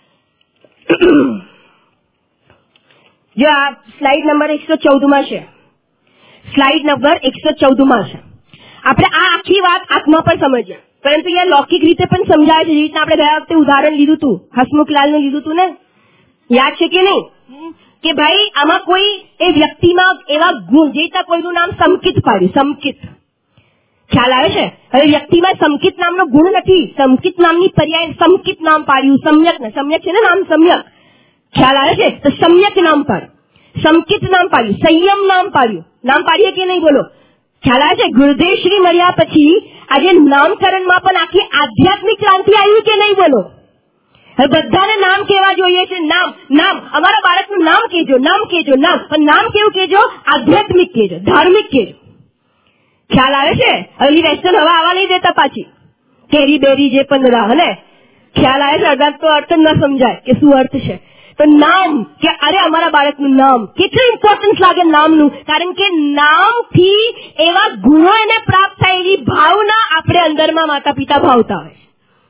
જો આ સ્લાઇડ નંબર એકસો ચૌદ માં છે. સ્લાઇડ નંબર એકસો ચૌદ માં છે. આપણે આ આખી વાત આત્મા પર સમજ્યા, પરંતુ એ લૌકિક રીતે પણ સમજાય છે. જે રીતના આપણે ગયા વખતે ઉદાહરણ લીધું હતું, હસમુખલાલનું લીધું હતું ને, યાદ છે કે નહીં? કે ભાઈ આમાં કોઈ એ વ્યક્તિમાં એવા ગુણ, જે રીતના કોઈનું નામ સમકિત પાડ્યું, સમકિત. ખ્યાલ આવે છે? હવે વ્યક્તિમાં સમકિત નામનો ગુણ નથી, સમકિત નામની પર્યાય સમકિત નામ પાડ્યું. સમ્યક ને, સમ્યક છે ને નામ, સમ્યક. ખ્યાલ આવે છે? તો સમ્યક નામ પાડ્યું, સમકિત નામ પાડ્યું, સંયમ નામ પાડ્યું. નામ પાડીએ કે નહીં બોલો? ખ્યાલ આવે છે? ગુરુદેવ શ્રી મળ્યા પછી આજે નામકરણમાં પણ આખી આધ્યાત્મિક ક્રાંતિ આવી કે નહીં બોલો? હવે બધાને નામ કેવા જોઈએ છે? નામ, નામ. અમારા બાળકનું નામ કેજો, નામ કેજો, નામ. પણ નામ કેવું કેજો? આધ્યાત્મિક કેજો, ધાર્મિક કેજો. ખ્યાલ આવે છે? હવે વેસ્ટર્ન હવા આવવા નહીં દેતા પાછી, કેરી બેરી જે પણ રાહ ને. ખ્યાલ આવે છે? અડધા તો અર્થ ન સમજાય કે શું અર્થ છે. તો નામ, કે અરે અમારા બાળકનું નામ, કેટલું ઇમ્પોર્ટન્સ લાગે નામનું, કારણ કે નામથી એવા ગુણો એને પ્રાપ્ત થાય, એવી ભાવના આપણે અંદરમાં માતા પિતા ભાવતા હોય.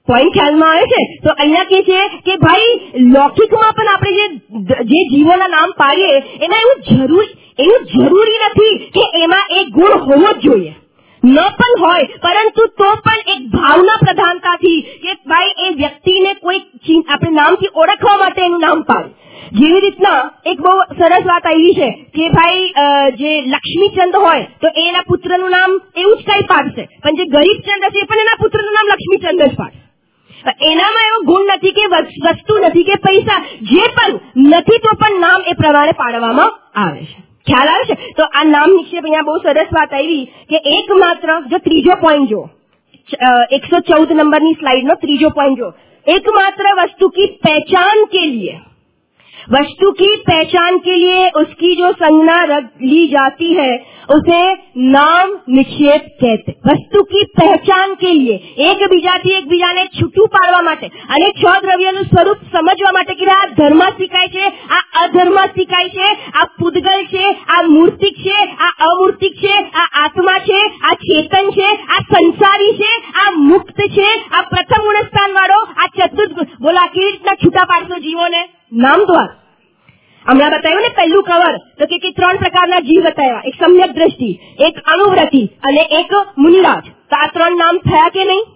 પોઈન્ટ ખ્યાલમાં આવે છે? તો અહીંયા કે છે કે ભાઈ લૌકિકમાં પણ આપણે જે જે જીવોના નામ પાડીએ એમાં એવું જરૂર એવું જરૂરી નથી કે એમાં એક ગુણ હોવો જ જોઈએ, ન પણ હોય, પરંતુ તો પણ એક ભાવના પ્રધાનતાથી કે ભાઈ એ વ્યક્તિને કોઈ આપણે નામથી ઓળખવા માટે એનું નામ પાડે. જેવી રીતના એક બહુ સરસ વાત આવી છે કે ભાઈ જે લક્ષ્મીચંદ હોય તો એના પુત્રનું નામ એવું જ કઈ પાડશે, પણ જે ગરીબચંદ હશે એ પણ એના પુત્રનું નામ લક્ષ્મીચંદ જ પાડશે. એનામાં એવો ગુણ નથી કે વસ્તુ નથી કે પૈસા, જે પણ નથી તો પણ નામ એ પ્રમાણે પાડવામાં આવે છે. ખ્યાલ આવે છે? તો આ નામ નિક્ષેપ અહીંયા બહુ સરસ વાત આવી કે એકમાત્ર, જો ત્રીજો પોઈન્ટ જો એકસો ચૌદ નંબરની સ્લાइड નો ત્રીજો पॉइंट जो एकमात्र वस्तु की पहचान के लिए वस्तु की पहचान के लिए उसकी जो संज्ञा ली जाती है उसे नाम निक्षेप कहते. वस्तु की पहचान के लिए એકબીજાથી એકબીજાને છૂટું પાડવા માટે અને છ દ્રવ્યનું સ્વરૂપ સમજવા માટે કે આ ધર્મ શીખાય છે, આ અધર્મ શીખાય છે, આ પૂદગલ છે, આ મૂર્તિક છે, આ અમૂર્તિક છે, આ આત્મા છે, આ ચેતન છે, આ સંસારી છે, આ મુક્ત છે, આ પ્રથમ ગુણસ્થાન વાળો, આ ચતુર્થ. બોલા કેવી રીતના છૂટા પાડશો જીવોને? નામ દ્વારા. હમણાં બતાવ્યું ને પહેલું કવર તો કે ત્રણ પ્રકારના જીવ બતાવ્યા, એક સમ્યક દ્રષ્ટિ, એક અનુવ્રતિ અને એક મુનિરાજ. તો આ ત્રણ નામ થયા કે નહીં?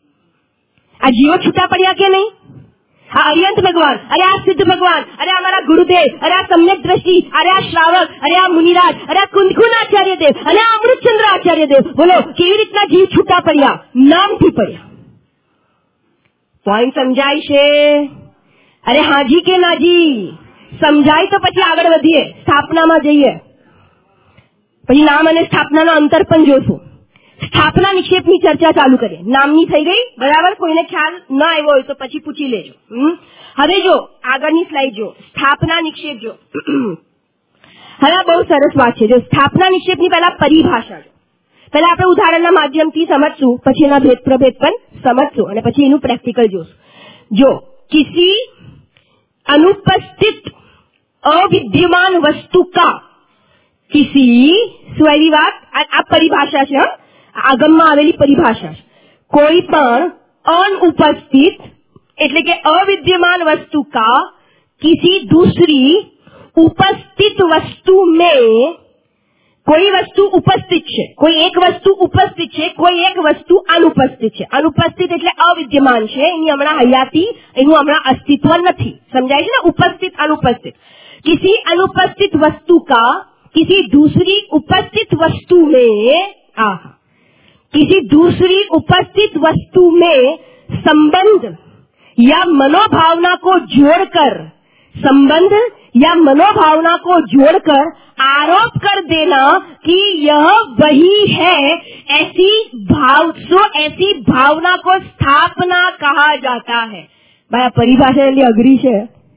આ જીવો છૂટા પડ્યા કે નહીં? આ અરિયંત ભગવાન, અરે આ સિદ્ધ ભગવાન, અરે અમારા ગુરુદેવ, અરે આ સમ્યક દ્રષ્ટિ, અરે આ શ્રાવક, અરે આ મુનિરાજ, અરે આ કુંદકુન આચાર્ય દેવ અને આ અમૃતચંદ્ર આચાર્ય દેવ. બોલો કેવી રીતના જીવ છૂટા પડ્યા? નામથી પડ્યા. પોઈન્ટ સમજાય છે? અરે હાજી કે નાજી? સમજાય તો પછી આગળ વધીએ, સ્થાપનામાં જઈએ. પછી નામ અને સ્થાપનાનો અંતર પણ જોશું. સ્થાપના નિક્ષેપની ચર્ચા ચાલુ કરીએ. નામની થઈ ગઈ, બરાબર? કોઈને ખ્યાલ ન આવ્યો હોય તો પછી પૂછી લેજો. હવે જો આગળની સ્લાઇડ જો સ્થાપના નિક્ષેપ જો હવે બહુ સરસ વાત છે. જો સ્થાપના નિક્ષેપની પહેલા પરિભાષા જો પહેલા આપણે ઉદાહરણના માધ્યમથી સમજશું, પછી એના ભેદ પ્રભેદ પણ સમજશું અને પછી એનું પ્રેક્ટિકલ જોશું. જો કિસી अनुपस्थित अविद्यमान वस्तु का किसी સ્વયં વાત આ પરિભાષા છે, આગમમાં આવેલી પરિભાષા છે. કોઈ પણ अनुपस्थित એટલે કે अविद्यमान वस्तु का किसी दूसरी उपस्थित वस्तु में કોઈ વસ્તુ ઉપસ્થિત છે, કોઈ એક વસ્તુ ઉપસ્થિત છે, કોઈ એક વસ્તુ અનુપસ્થિત છે. અનુપસ્થિત એટલે અવિદ્યમાન છે, એની હમણાં હયાતી, એનું હમણાં અસ્તિત્વ નથી. સમજાય છે ને? उपस्थित अनुपस्थित. किसी अनुपस्थित वस्तु का किसी दूसरी उपस्थित वस्तु में आहा किसी दूसरी उपस्थित वस्तु में संबंध या मनोभावना को जोड़कर संबंध या मनोभावना को जोड़कर आरोप कर देना कि यह वही है, ऐसी भाव सो ऐसी भावना को स्थापना कहा जाता है. भाई परिभाषा એટલી અઘરી છે,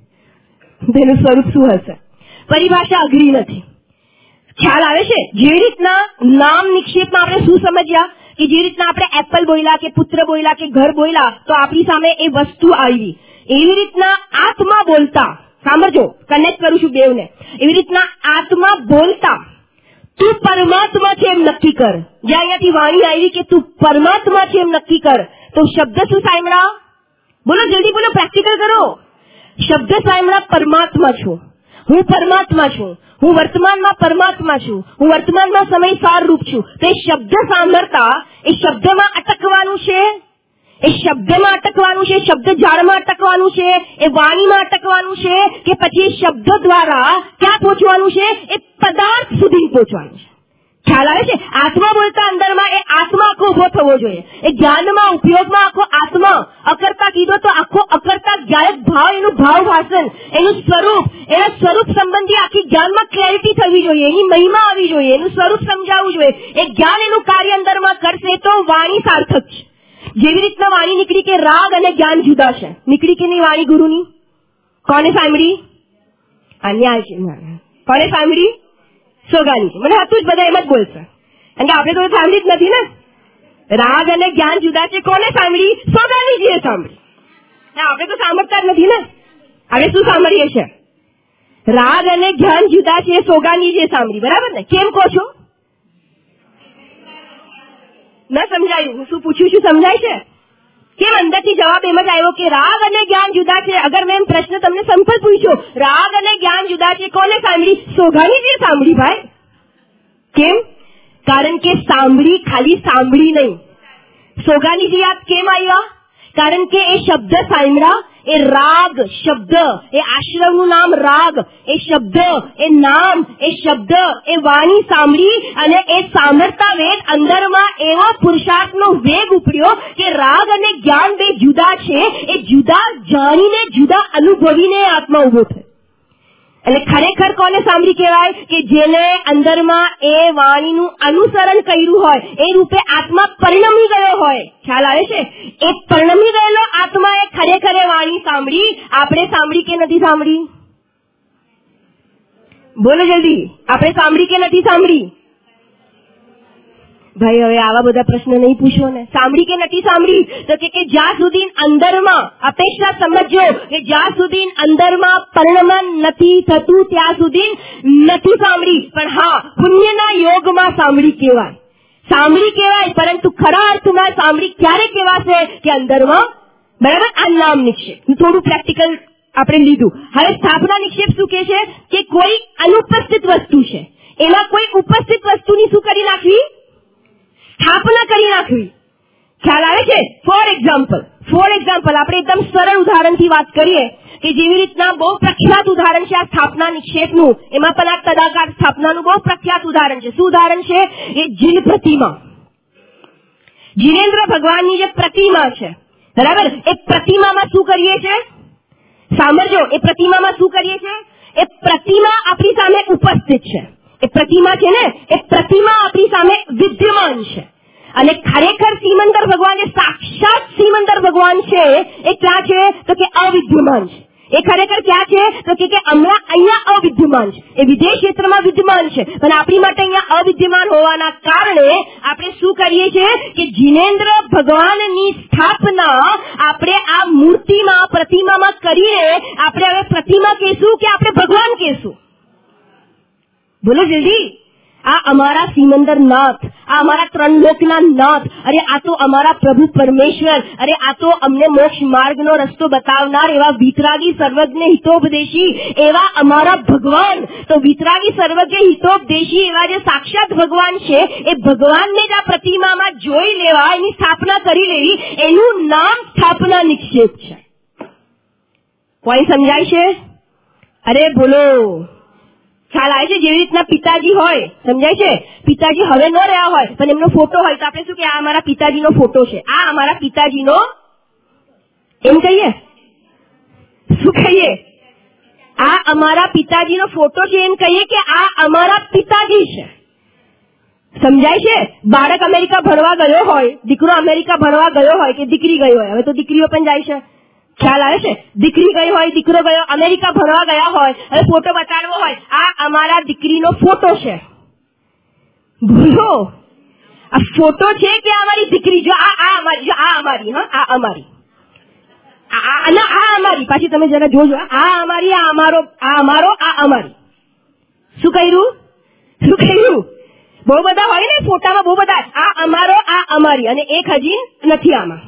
તેનું સ્વરૂપ શું હશે? પરિભાષા અઘરી નથી. ખ્યાલ આવે છે? જેવી રીતના નામ નિક્ષેપમાં આપણે શું સમજ્યા કે જે રીતના આપણે એપલ બોલ્યા કે પુત્ર બોલ્યા કે ઘર બોલ્યા તો આપણી સામે એ વસ્તુ આવી, એવી રીતના આત્મા બોલતા, સાંભળજો, કનેક્ટ કરું છું બેવને, એવી રીતના આત્મા બોલતા તું પરમાત્મા છે એમ નક્કી કર. જ્યાં અહીંયાથી વાણી આવી કે તું પરમાત્મા છે એમ નક્કી કર, તો શબ્દ શું સાંભળા? બોલો જલ્દી બોલો, પ્રેક્ટિકલ કરો. શબ્દ સાંભળા પરમાત્મા છું, હું પરમાત્મા છું, હું વર્તમાનમાં પરમાત્મા છું, હું વર્તમાનમાં સમય સાર રૂપ છું. તો એ શબ્દ સાંભળતા એ શબ્દમાં અટકવાનું છે, એ શબ્દમાં અટકવાનું છે, શબ્દ જાળમાં અટકવાનું છે, એ વાણીમાં અટકવાનું છે કે પછી શબ્દ દ્વારા ક્યાં પહોંચવાનું છે? એ પદાર્થ સુધી પહોંચવાનું છે. ખ્યાલ આવે છે? આત્મા બોલતા અંદરમાં એ આત્મા આખો ઉભો થવો જોઈએ. એ જ્ઞાનમાં ઉપયોગમાં આખો આત્મા, અકર્તા કીધો તો આખો અકર્તા ગાયક ભાવ, એનું ભાવ ભાષણ, એનું સ્વરૂપ, એના સ્વરૂપ સંબંધી આખી જ્ઞાનમાં ક્લેરિટી થવી જોઈએ, એની મહિમા આવી જોઈએ, એનું સ્વરૂપ સમજાવવું જોઈએ. એ જ્ઞાન એનું કાર્ય અંદરમાં કરશે તો વાણી સાર્થક છે. જેવી રીતના વાણી નીકળી કે રાગ અને જ્ઞાન જુદા છે, નીકળી કે નહીં વાણી ગુરુની? કોને સાંભળી? અન્યાય છે. કોને સાંભળી? સોગાની. મને હતું જ, બધા એમ જ બોલશે, કારણ કે આપણે તો સાંભળી જ નથી ને. રાગ અને જ્ઞાન જુદા છે. કોને સાંભળી? સોગાનીજીએ સાંભળી. આપણે તો સાંભળતા જ નથી ને. આપણે શું સાંભળીએ છીએ? રાગ અને જ્ઞાન જુદા છે, સોગાનીજીએ સાંભળી. બરાબર ને? કેમ કહો છો? ન સમજાયું? હું શું પૂછ્યું છું સમજાય છે? કેમ અંદરથી જવાબ એમ જ આવ્યો કે રાગ અને જ્ઞાન જુદા છે? અગર મેં પ્રશ્ન તમને સિમ્પલ પૂછ્યો, રાગ અને જ્ઞાન જુદા છે, કોને સાંભળી? સોગાનીજીએ સાંભળી ભાઈ. કેમ? કારણ કે સાંભળી ખાલી સાંભળી નહીં. સોગાનીજી યાદ કેમ આવ્યા? કારણ કે એ શબ્દ સાંભળ્યા, એ રાગ શબ્દ, એ આશ્રમનું નામ રાગ, એ શબ્દ, એ નામ, એ શબ્દ, એ વાણી સાંભળી અને એ સાંભળતા વેગ અંદરમાં એવો પુરુષાર્થનો વેગ ઉપડ્યો કે રાગ અને જ્ઞાન બે જુદા છે, એ જુદા જાણીને જુદા અનુભવીને આત્મા ઉભો થયો. અને ખરેખર કોને સાંભળી કહેવાય? કે જેને અંદરમાં એ વાણીનું અનુસરણ કર્યું હોય, એ રૂપે આત્મા પરિણમી ગયો હોય. ખ્યાલ આવે છે? એ પરિણમી ગયેલો આત્માએ ખરેખર એ વાણી સાંભળી. આપણે સાંભળી કે નથી સાંભળી? બોલો જલ્દી, આપણે સાંભળી કે નથી સાંભળી? ભાઈ હવે આવા બધા પ્રશ્ન નહીં પૂછો ને. સાંભળી કે નથી સાંભળી? તો કે જ્યાં સુધી અંદરમાં અપેક્ષા સમજો કે જ્યાં સુધી અંદરમાં પરિણમન નથી થતું ત્યાં સુધી નથી સાંભળી. પણ હા, પુણ્યના યોગમાં સાંભળી કહેવાય. સાંભળી કહેવાય, પરંતુ ખરા અર્થમાં સાંભળી ક્યારે કહેવાશે? કે અંદરમાં, બરાબર, આ નામ નિક્ષેપ. થોડું પ્રેક્ટિકલ આપણે લીધું. હવે સ્થાપના નિક્ષેપ શું કે છે? કે કોઈ અનુપસ્થિત વસ્તુ છે, એમાં કોઈ ઉપસ્થિત વસ્તુની શું કરી નાખવી? સ્થાપના કરી નાખવી. ખ્યાલ આવે છે? ફોર એક્ઝામ્પલ ફોર એક્ઝામ્પલ આપણે એકદમ સરળ ઉદાહરણથી વાત કરીએ કે જેવી રીતના બહુ પ્રખ્યાત ઉદાહરણ છે આ સ્થાપના નિક્ષેપનું. એમાં પણ આ તદાકાર સ્થાપનાનું બહુ પ્રખ્યાત ઉદાહરણ છે. શું ઉદાહરણ છે? એ જીન પ્રતિમા. જીનેન્દ્ર ભગવાનની જે પ્રતિમા છે, બરાબર, એ પ્રતિમામાં શું કરીએ છે? સાંભળજો, એ પ્રતિમામાં શું કરીએ છે? એ પ્રતિમા આપણી સામે ઉપસ્થિત છે. એ પ્રતિમા છે ને, એ પ્રતિમા આપણી સામે વિદ્યમાન છે. અને ખરેખર સિમંદર ભગવાન એ સાક્ષાત સિમંદર ભગવાન છે, એ ક્યાં છે? તો કે અવિદ્યમાન છે. એ ખરેખર ક્યાં છે? તો કે હમણાં અહીંયા અવિદ્યમાન છે. એ વિદેશ ક્ષેત્રમાં વિદ્યમાન છે, પણ આપણી માટે અહીંયા અવિદ્યમાન હોવાના કારણે આપણે શું કરીએ છીએ? કે જીનેન્દ્ર ભગવાનની સ્થાપના આપણે આ મૂર્તિમાં, પ્રતિમામાં કરીને આપણે હવે પ્રતિમા કહેશું કે આપણે ભગવાન કહેશું? બોલો જલ્દી. આ અમારા સિમંદર નાથ, આ અમારા ત્રણ લોકના નાથ, અરે આ તો અમારા પ્રભુ પરમેશ્વર, અરે આ તો અમને મોક્ષ માર્ગનો રસ્તો બતાવનાર એવા વિતરાગી સર્વજ્ઞ હિતોપદેશી એવા અમારા ભગવાન. તો વિતરાગી સર્વજ્ઞ હિતોપદેશી એવા જે સાક્ષાત ભગવાન છે, એ ભગવાનને જ આ પ્રતિમામાં જોઈ લેવા, એની સ્થાપના કરી લેવી, એનું નામ સ્થાપના નિક્ષેપ છે. કોઈ સમજાય છે? અરે બોલો. ખ્યાલ આવે છે? જેવી રીતના પિતાજી હોય, સમજાય છે? પિતાજી હવે ન રહ્યા હોય પણ એમનો ફોટો હોય તો આપણે શું કે આ અમારા પિતાજીનો ફોટો છે, આ અમારા પિતાજીનો, એમ કહીએ? શું કહીએ? આ અમારા પિતાજીનો ફોટો છે એમ કહીએ કે આ અમારા પિતાજી છે. સમજાય છે? બાળક અમેરિકા ભણવા ગયો હોય, દીકરો અમેરિકા ભણવા ગયો હોય કે દીકરી ગઈ હોય, હવે તો દીકરીઓ પણ જાય છે. ખ્યાલ આવે છે? દીકરી ગઈ હોય, દીકરો ગયો, અમેરિકા ભણવા ગયા હોય, હવે ફોટો બતાડવો હોય, આ અમારા દીકરીનો ફોટો છે. બોલો, આ ફોટો છે કે અમારી દીકરી? જો આ આ અમારી, જો આ અમારી, હા આ અમારી, આ ના આ અમારી, પાછી તમે જરા જોજો, આ અમારી, આ અમારો, આ અમારો, આ અમારી. શું કર્યું? શું કર્યું? બહુ બધા હોય ને ફોટામાં, બહુ બધા, આ અમારો, આ અમારી, અને એક હજી નથી આમાં.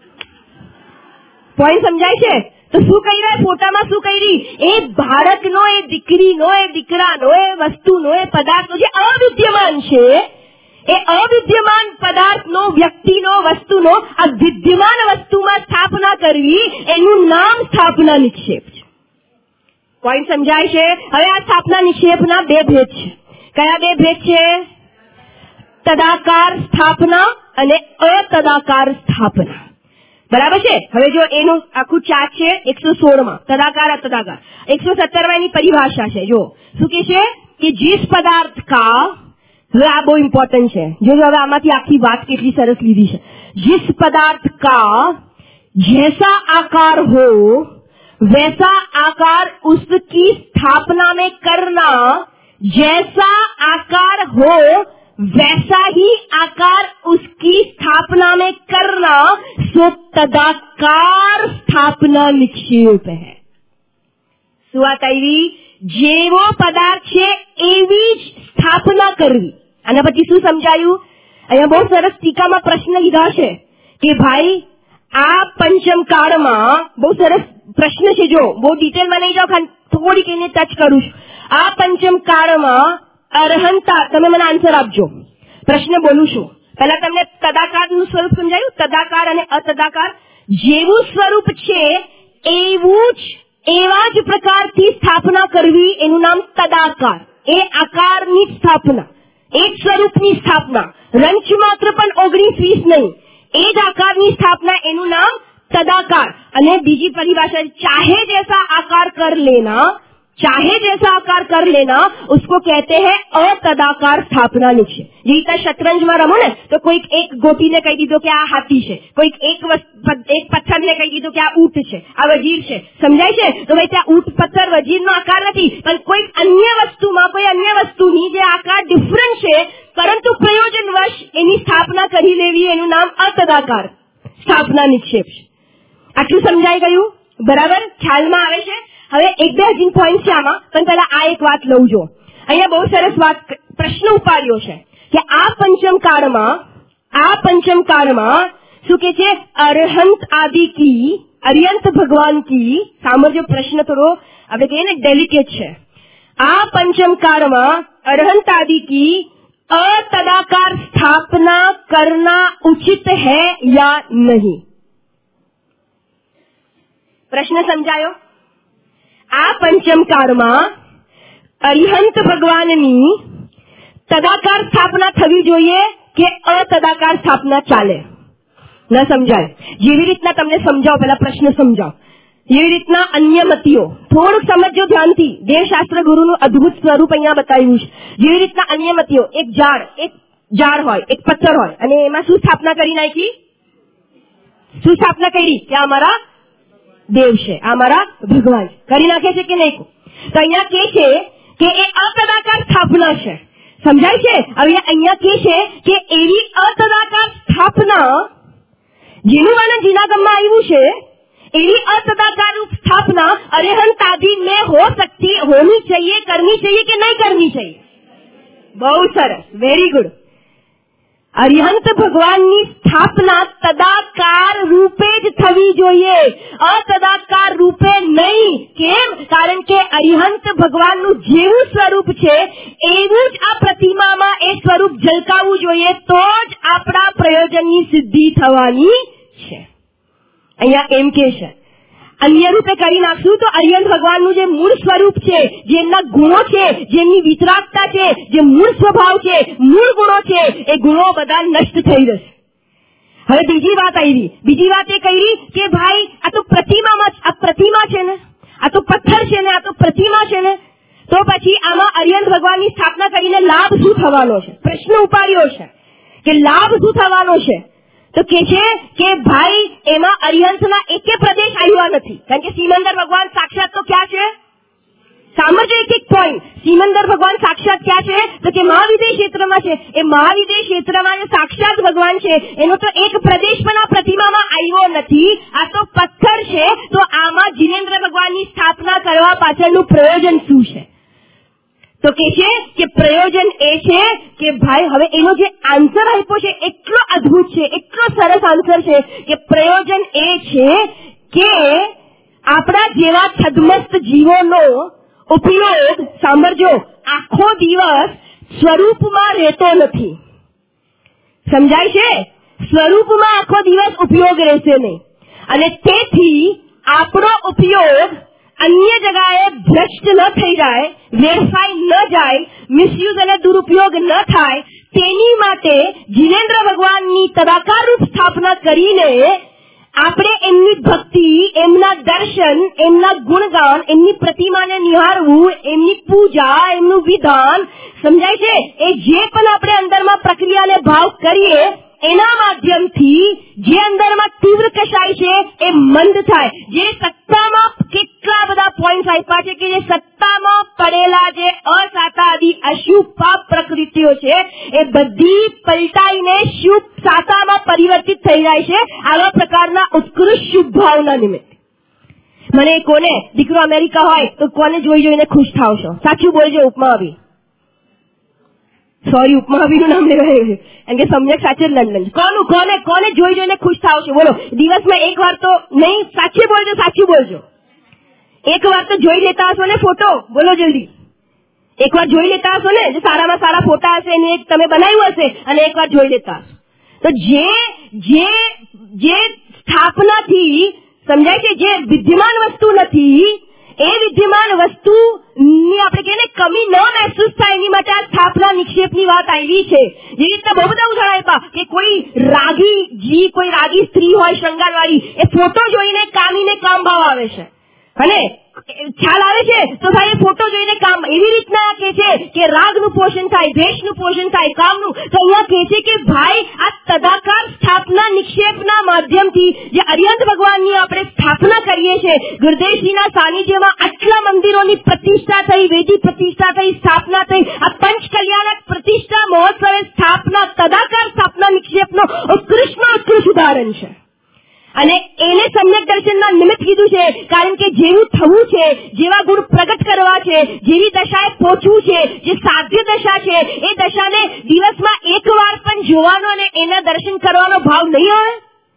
પોઈન્ટ સમજાય છે? તો શું કહી રહ્યા? ફોટામાં શું કહી રહી? એ બાળકનો, એ દીકરીનો, એ દીકરાનો, એ વસ્તુનો, એ પદાર્થનો જે અવિદ્યમાન છે, એ અવિદ્યમાન પદાર્થનો, વ્યક્તિનો, વસ્તુનો આ વિદ્યમાન વસ્તુમાં સ્થાપના કરવી, એનું નામ સ્થાપના નિક્ષેપ છે. પોઈન્ટ સમજાય છે? હવે આ સ્થાપના નિક્ષેપના બે ભેદ છે. કયા બે ભેદ છે? તદાકાર સ્થાપના અને અતદાકાર સ્થાપના. બરાબર છે? હવે જો એનું આખું ચાર્ટ છે એકસો સોળ માં, તદાકાર અતદાકાર. એકસો સત્તર માં એની પરિભાષા છે. જો શું કે છે? કે जिस पदार्थ का, હવે આ બહુ ઇમ્પોર્ટન્ટ છે, જો હવે આમાંથી આખી વાત કેટલી સરસ લીધી છે. जिस पदार्थ का जैसा आकार हो वैसा आकार उसकी स्थापना में करना, जैसा आकार हो वैसा ही आकार उसकी स्थापना में करना, सो तदाकार स्थापना निक्षेप है. શું વાત આવી? જેવો પદાર્થ છે એવી જ સ્થાપના કરવી. આના પછી શું સમજાયું? અહીંયા બહુ સરસ ટીકામાં પ્રશ્ન લીધા છે કે ભાઈ આ પંચમ કાળમાં બહુ સરસ પ્રશ્ન છે, જો બહુ ડિટેલમાં નહીં જાઓ, થોડીક એને ટચ કરું છું. આ પંચમ કાળમાં અરહંતા, તમે મને આન્સર આપજો, પ્રશ્ન બોલું છું. પહેલા તમને તદાકારનું સ્વરૂપ સમજાયું, તદાકાર અને અતદાકાર. જેવું સ્વરૂપ છે એવું જ એવા જ પ્રકારથી સ્થાપના કરવી એનું નામ તદાકાર. એ આકારની સ્થાપના, એક સ્વરૂપની સ્થાપના, રંચ માત્ર પણ ઓગણીસ વીસ નહીં, એ જ આકારની સ્થાપના એનું નામ तदाकार. અને બીજી પરિभाषा, चाहे जैसा आकार कर लेना, चाहे जैसा आकार कर लेना, उसको कहते हैं अतदाकार स्थापना निश्चय. જે રીતે શતરંજમાં રમો ને તો કોઈક એક ગોટીને કહી દીધો કે આ હાથી છે, કોઈક એક એક પથ્થરને કહી દીધો કે આ ઊંટ છે, આ વજીર છે, સમજાય છે? તો ભાઈ ત્યાં ઊંટ પથ્થર વજીરનો આકાર નથી, પણ કોઈક અન્ય વસ્તુમાં કોઈ અન્ય વસ્તુની જે આકાર ડિફરન્ટ છે પરંતુ પ્રયોજનવશ એની સ્થાપના કરી લેવી એનું નામ અતદાકાર સ્થાપના નિક્ષેપ છે. આટલું સમજાઈ ગયું? બરાબર, ખ્યાલમાં આવે છે? હવે એક બે હજી પોઈન્ટ છે આમાં, પણ પહેલા આ એક વાત લઉં જો. અહીંયા બહુ સરસ વાત, પ્રશ્ન ઉપાડ્યો છે કે આ પંચમ કાળમાં, આ પંચમ કાળમાં શું કે છે? અરહંત આદિ કી, અર્યંત ભગવાન કી, સાંભળજો પ્રશ્ન થોડો આપણે કહીએ ને ડેલિકેટ છે. આ પંચમ કાળમાં અરહંત આદि की अतदाकार स्थापना करना उचित है या नहीं? પ્રશ્ન સમજાયો? આ પંચમ કાળમાં અરિહંત ભગવાનની તદાકાર સ્થાપના થવી જોઈએ કે અતદાકાર સ્થાપના ચાલે? ન સમજાય. જેવી રીતના તમને સમજાવો, પહેલા પ્રશ્ન સમજાવો. જેવી રીતના અન્ય મતીઓ, થોડુંક સમજો ધ્યાનથી, દેવશાસ્ત્ર ગુરુનું અદ્ભુત સ્વરૂપ અહીંયા બતાવ્યું છે. જેવી રીતના અન્ય મતીઓ, એક ઝાડ, એક ઝાડ હોય, એક પથ્થર હોય, અને એમાં શું સ્થાપના કરી નાખી? શું સ્થાપના કરી? કે અમારા દેવ છે, આ મારા ભગવાન કરી નાખે છે કે નહીં? તો અહીંયા કે છે કે એ અતદાકાર સ્થાપના છે, સમજાય છે? હવે અહીંયા કે છે કે એવી અતદાકાર સ્થાપના જેનું વર્ણન જીનાગમમાં આવ્યું છે, એવી अतदाकार रूप स्थापना अरिहंत आदि में हो सकती, होनी चाहिए, करनी चाहिए कि नहीं करनी चाहिए? बहुत सरस, वेरी गुड. અરિહંત ભગવાનની સ્થાપના તદાકાર રૂપે જ થવી જોઈએ, અતદાકાર રૂપે નહીં. કેમ? કારણ કે અરિહંત ભગવાનનું જેવું સ્વરૂપ છે એવું જ આ પ્રતિમામાં એ સ્વરૂપ ઝલકાવવું જોઈએ, તો જ આપણા પ્રયોજનની સિદ્ધિ થવાની છે. અહીંયા એમ કે છે અન્ય રૂપે કરી નાખશું તો અરિહંત ભગવાનનું જે મૂળ સ્વરૂપ છે, જેમના ગુણો છે, જેમની વિતરાગતા છે, જે મૂળ સ્વભાવ છે, મૂળ ગુણો છે, એ ગુણો બધા નષ્ટ થઈ જશે. હવે બીજી વાત આવી, બીજી વાત એ કહી કે ભાઈ આ તો પ્રતિમામાં, આ પ્રતિમા છે ને, આ તો પથ્થર છે ને, આ તો પ્રતિમા છે ને, તો પછી આમાં અરિહંત ભગવાનની સ્થાપના કરીને લાભ શું થવાનો છે? પ્રશ્ન ઉપાડ્યો છે કે લાભ શું થવાનો છે? તો કે છે કે ભાઈ એમાં અરિહંતના એકે પ્રદેશ આવ્યા નથી, કારણ કે સિમંદર ભગવાન સાક્ષાત તો ક્યાં છે? સાંભળજો એક એક પોઈન્ટ. સિમંદર ભગવાન સાક્ષાત ક્યાં છે? તો કે મહાવિદેહ ક્ષેત્રમાં છે. એ મહાવિદેહ ક્ષેત્રમાં જે સાક્ષાત ભગવાન છે એનો તો એક પ્રદેશ પણ આ પ્રતિમામાં આવ્યો નથી. આ તો પથ્થર છે. તો આમાં જીનેન્દ્ર ભગવાનની સ્થાપના કરવા પાછળનું પ્રયોજન શું છે? તો કે છે કે પ્રયોજન એ છે કે ભાઈ હવે એનો જે આન્સર આપ્યો છે એટલો અદ્ભુત છે, એટલો સરસ આન્સર છે કે પ્રયોજન એ છે કે આપણા જેવા છદ્મસ્ત જીવોનો ઉપયોગ, સાંભળજો, આખો દિવસ સ્વરૂપમાં રહેતો નથી, સમજાય છે? સ્વરૂપમાં આખો દિવસ ઉપયોગ રહેશે નહીં, અને તેથી આપણો ઉપયોગ અન્ય જગાએ ભ્રષ્ટ ન થઈ જાય, વેરફાઈ ન જાય, મિસયુઝ અને દુરુપયોગ ન થાય, તેની માટે જીનેન્દ્ર ભગવાનની તદાકાર રૂપ સ્થાપના કરીને આપણે એમની ભક્તિ, એમના દર્શન, એમના ગુણગાન, એમની પ્રતિમાને નિહાળવું, એમની પૂજા, એમનું વિધાન, સમજાય છે? એ જે પણ આપણે અંદરમાં પ્રક્રિયાને ભાવ કરીએ એના માધ્યમથી જે અંદરમાં તીવ્ર કશાય છે એ મંદ થાય. જે સત્તામાં કેટલા બધા પોઈન્ટ આપ્યા છે કે જે સત્તામાં પડેલા જે અસાતાદી અશુભ પાપ પ્રકૃતિઓ છે એ બધી પલટાઈને શુભ સાતામાં પરિવર્તિત થઈ જાય છે, આવા પ્રકારના ઉત્કૃષ્ટ શુભ ભાવના નિમિત્તે. મને કોને દીકરો અમેરિકા હોય તો કોને જોઈ જોઈને ખુશ થાવ છો? સાચું બોલજો ઉપમા આવી. સોરી, ઉપમહાવીનું નામ લેવાય કારણ કે સમ્યક સાચે લંડન. કોનું કોને કોને જોઈ જોઈને ખુશ થાવ છો? બોલો. દિવસમાં એક વાર તો નહીં, સાચી બોલજો, સાચું બોલજો. એક વાર તો જોઈ લેતા હશો ને ફોટો? બોલો જલ્દી. એક વાર જોઈ લેતા હશો ને, જે સારામાં સારા ફોટા હશે એની એક તમે બનાવ્યું હશે અને એક વાર જોઈ લેતા હશો. તો જે જે જે સ્થાપનાથી સમજાય છે, જે વિદ્યમાન વસ્તુ નથી એ વિદ્યમાન વસ્તુની આપણે કહીએ ને કમી ન મહેસૂસ થાય એની માટે આ સ્થાપના નિક્ષેપની વાત આવી છે. જે રીતે બહુ બધા ઉદાહરણ આપ્યા કે કોઈ રાગી જી કોઈ રાગી સ્ત્રી હોય શૃંગારવાળી, એ ફોટો જોઈને કામીને કામ ભાવ આવે છે અને ખ્યાલ આવે છે તો ભાઈ એ ફોટો જોઈને કામ એવી રીતના કે છે કે રાગનું પોષણ થાય, દ્વેષનું પોષણ થાય, કામનું. તો અહીંયા કે છે કે ભાઈ આ તદાકાર સ્થાપના નિક્ષેપના માધ્યમથી જે અરિહંત ભગવાનની આપણે સ્થાપના કરીએ છીએ, ગુરુદેવજીના સાનિધ્યમાં આટલા મંદિરોની પ્રતિષ્ઠા થઈ, વેદી પ્રતિષ્ઠા થઈ, સ્થાપના થઈ, આ પંચ કલ્યાણક પ્રતિષ્ઠા મહોત્સવે સ્થાપના તદાકાર સ્થાપના નિક્ષેપનો ઉત્કૃષ્ટમાં ઉત્કૃષ્ટ ઉદાહરણ છે. અને એને સમ્યક દર્શનના નિમિત્ત કીધું છે કારણ કે જેવું થવું છે, જેવા ગુણ પ્રગટ કરવા છે, જેવી દશાએ પહોંચવું છે, જે સાધ્ય દશા છે, એ દશાને દિવસમાં એક વાર પણ જોવાનો અને એના દર્શન કરવાનો ભાવ નહીં હોય.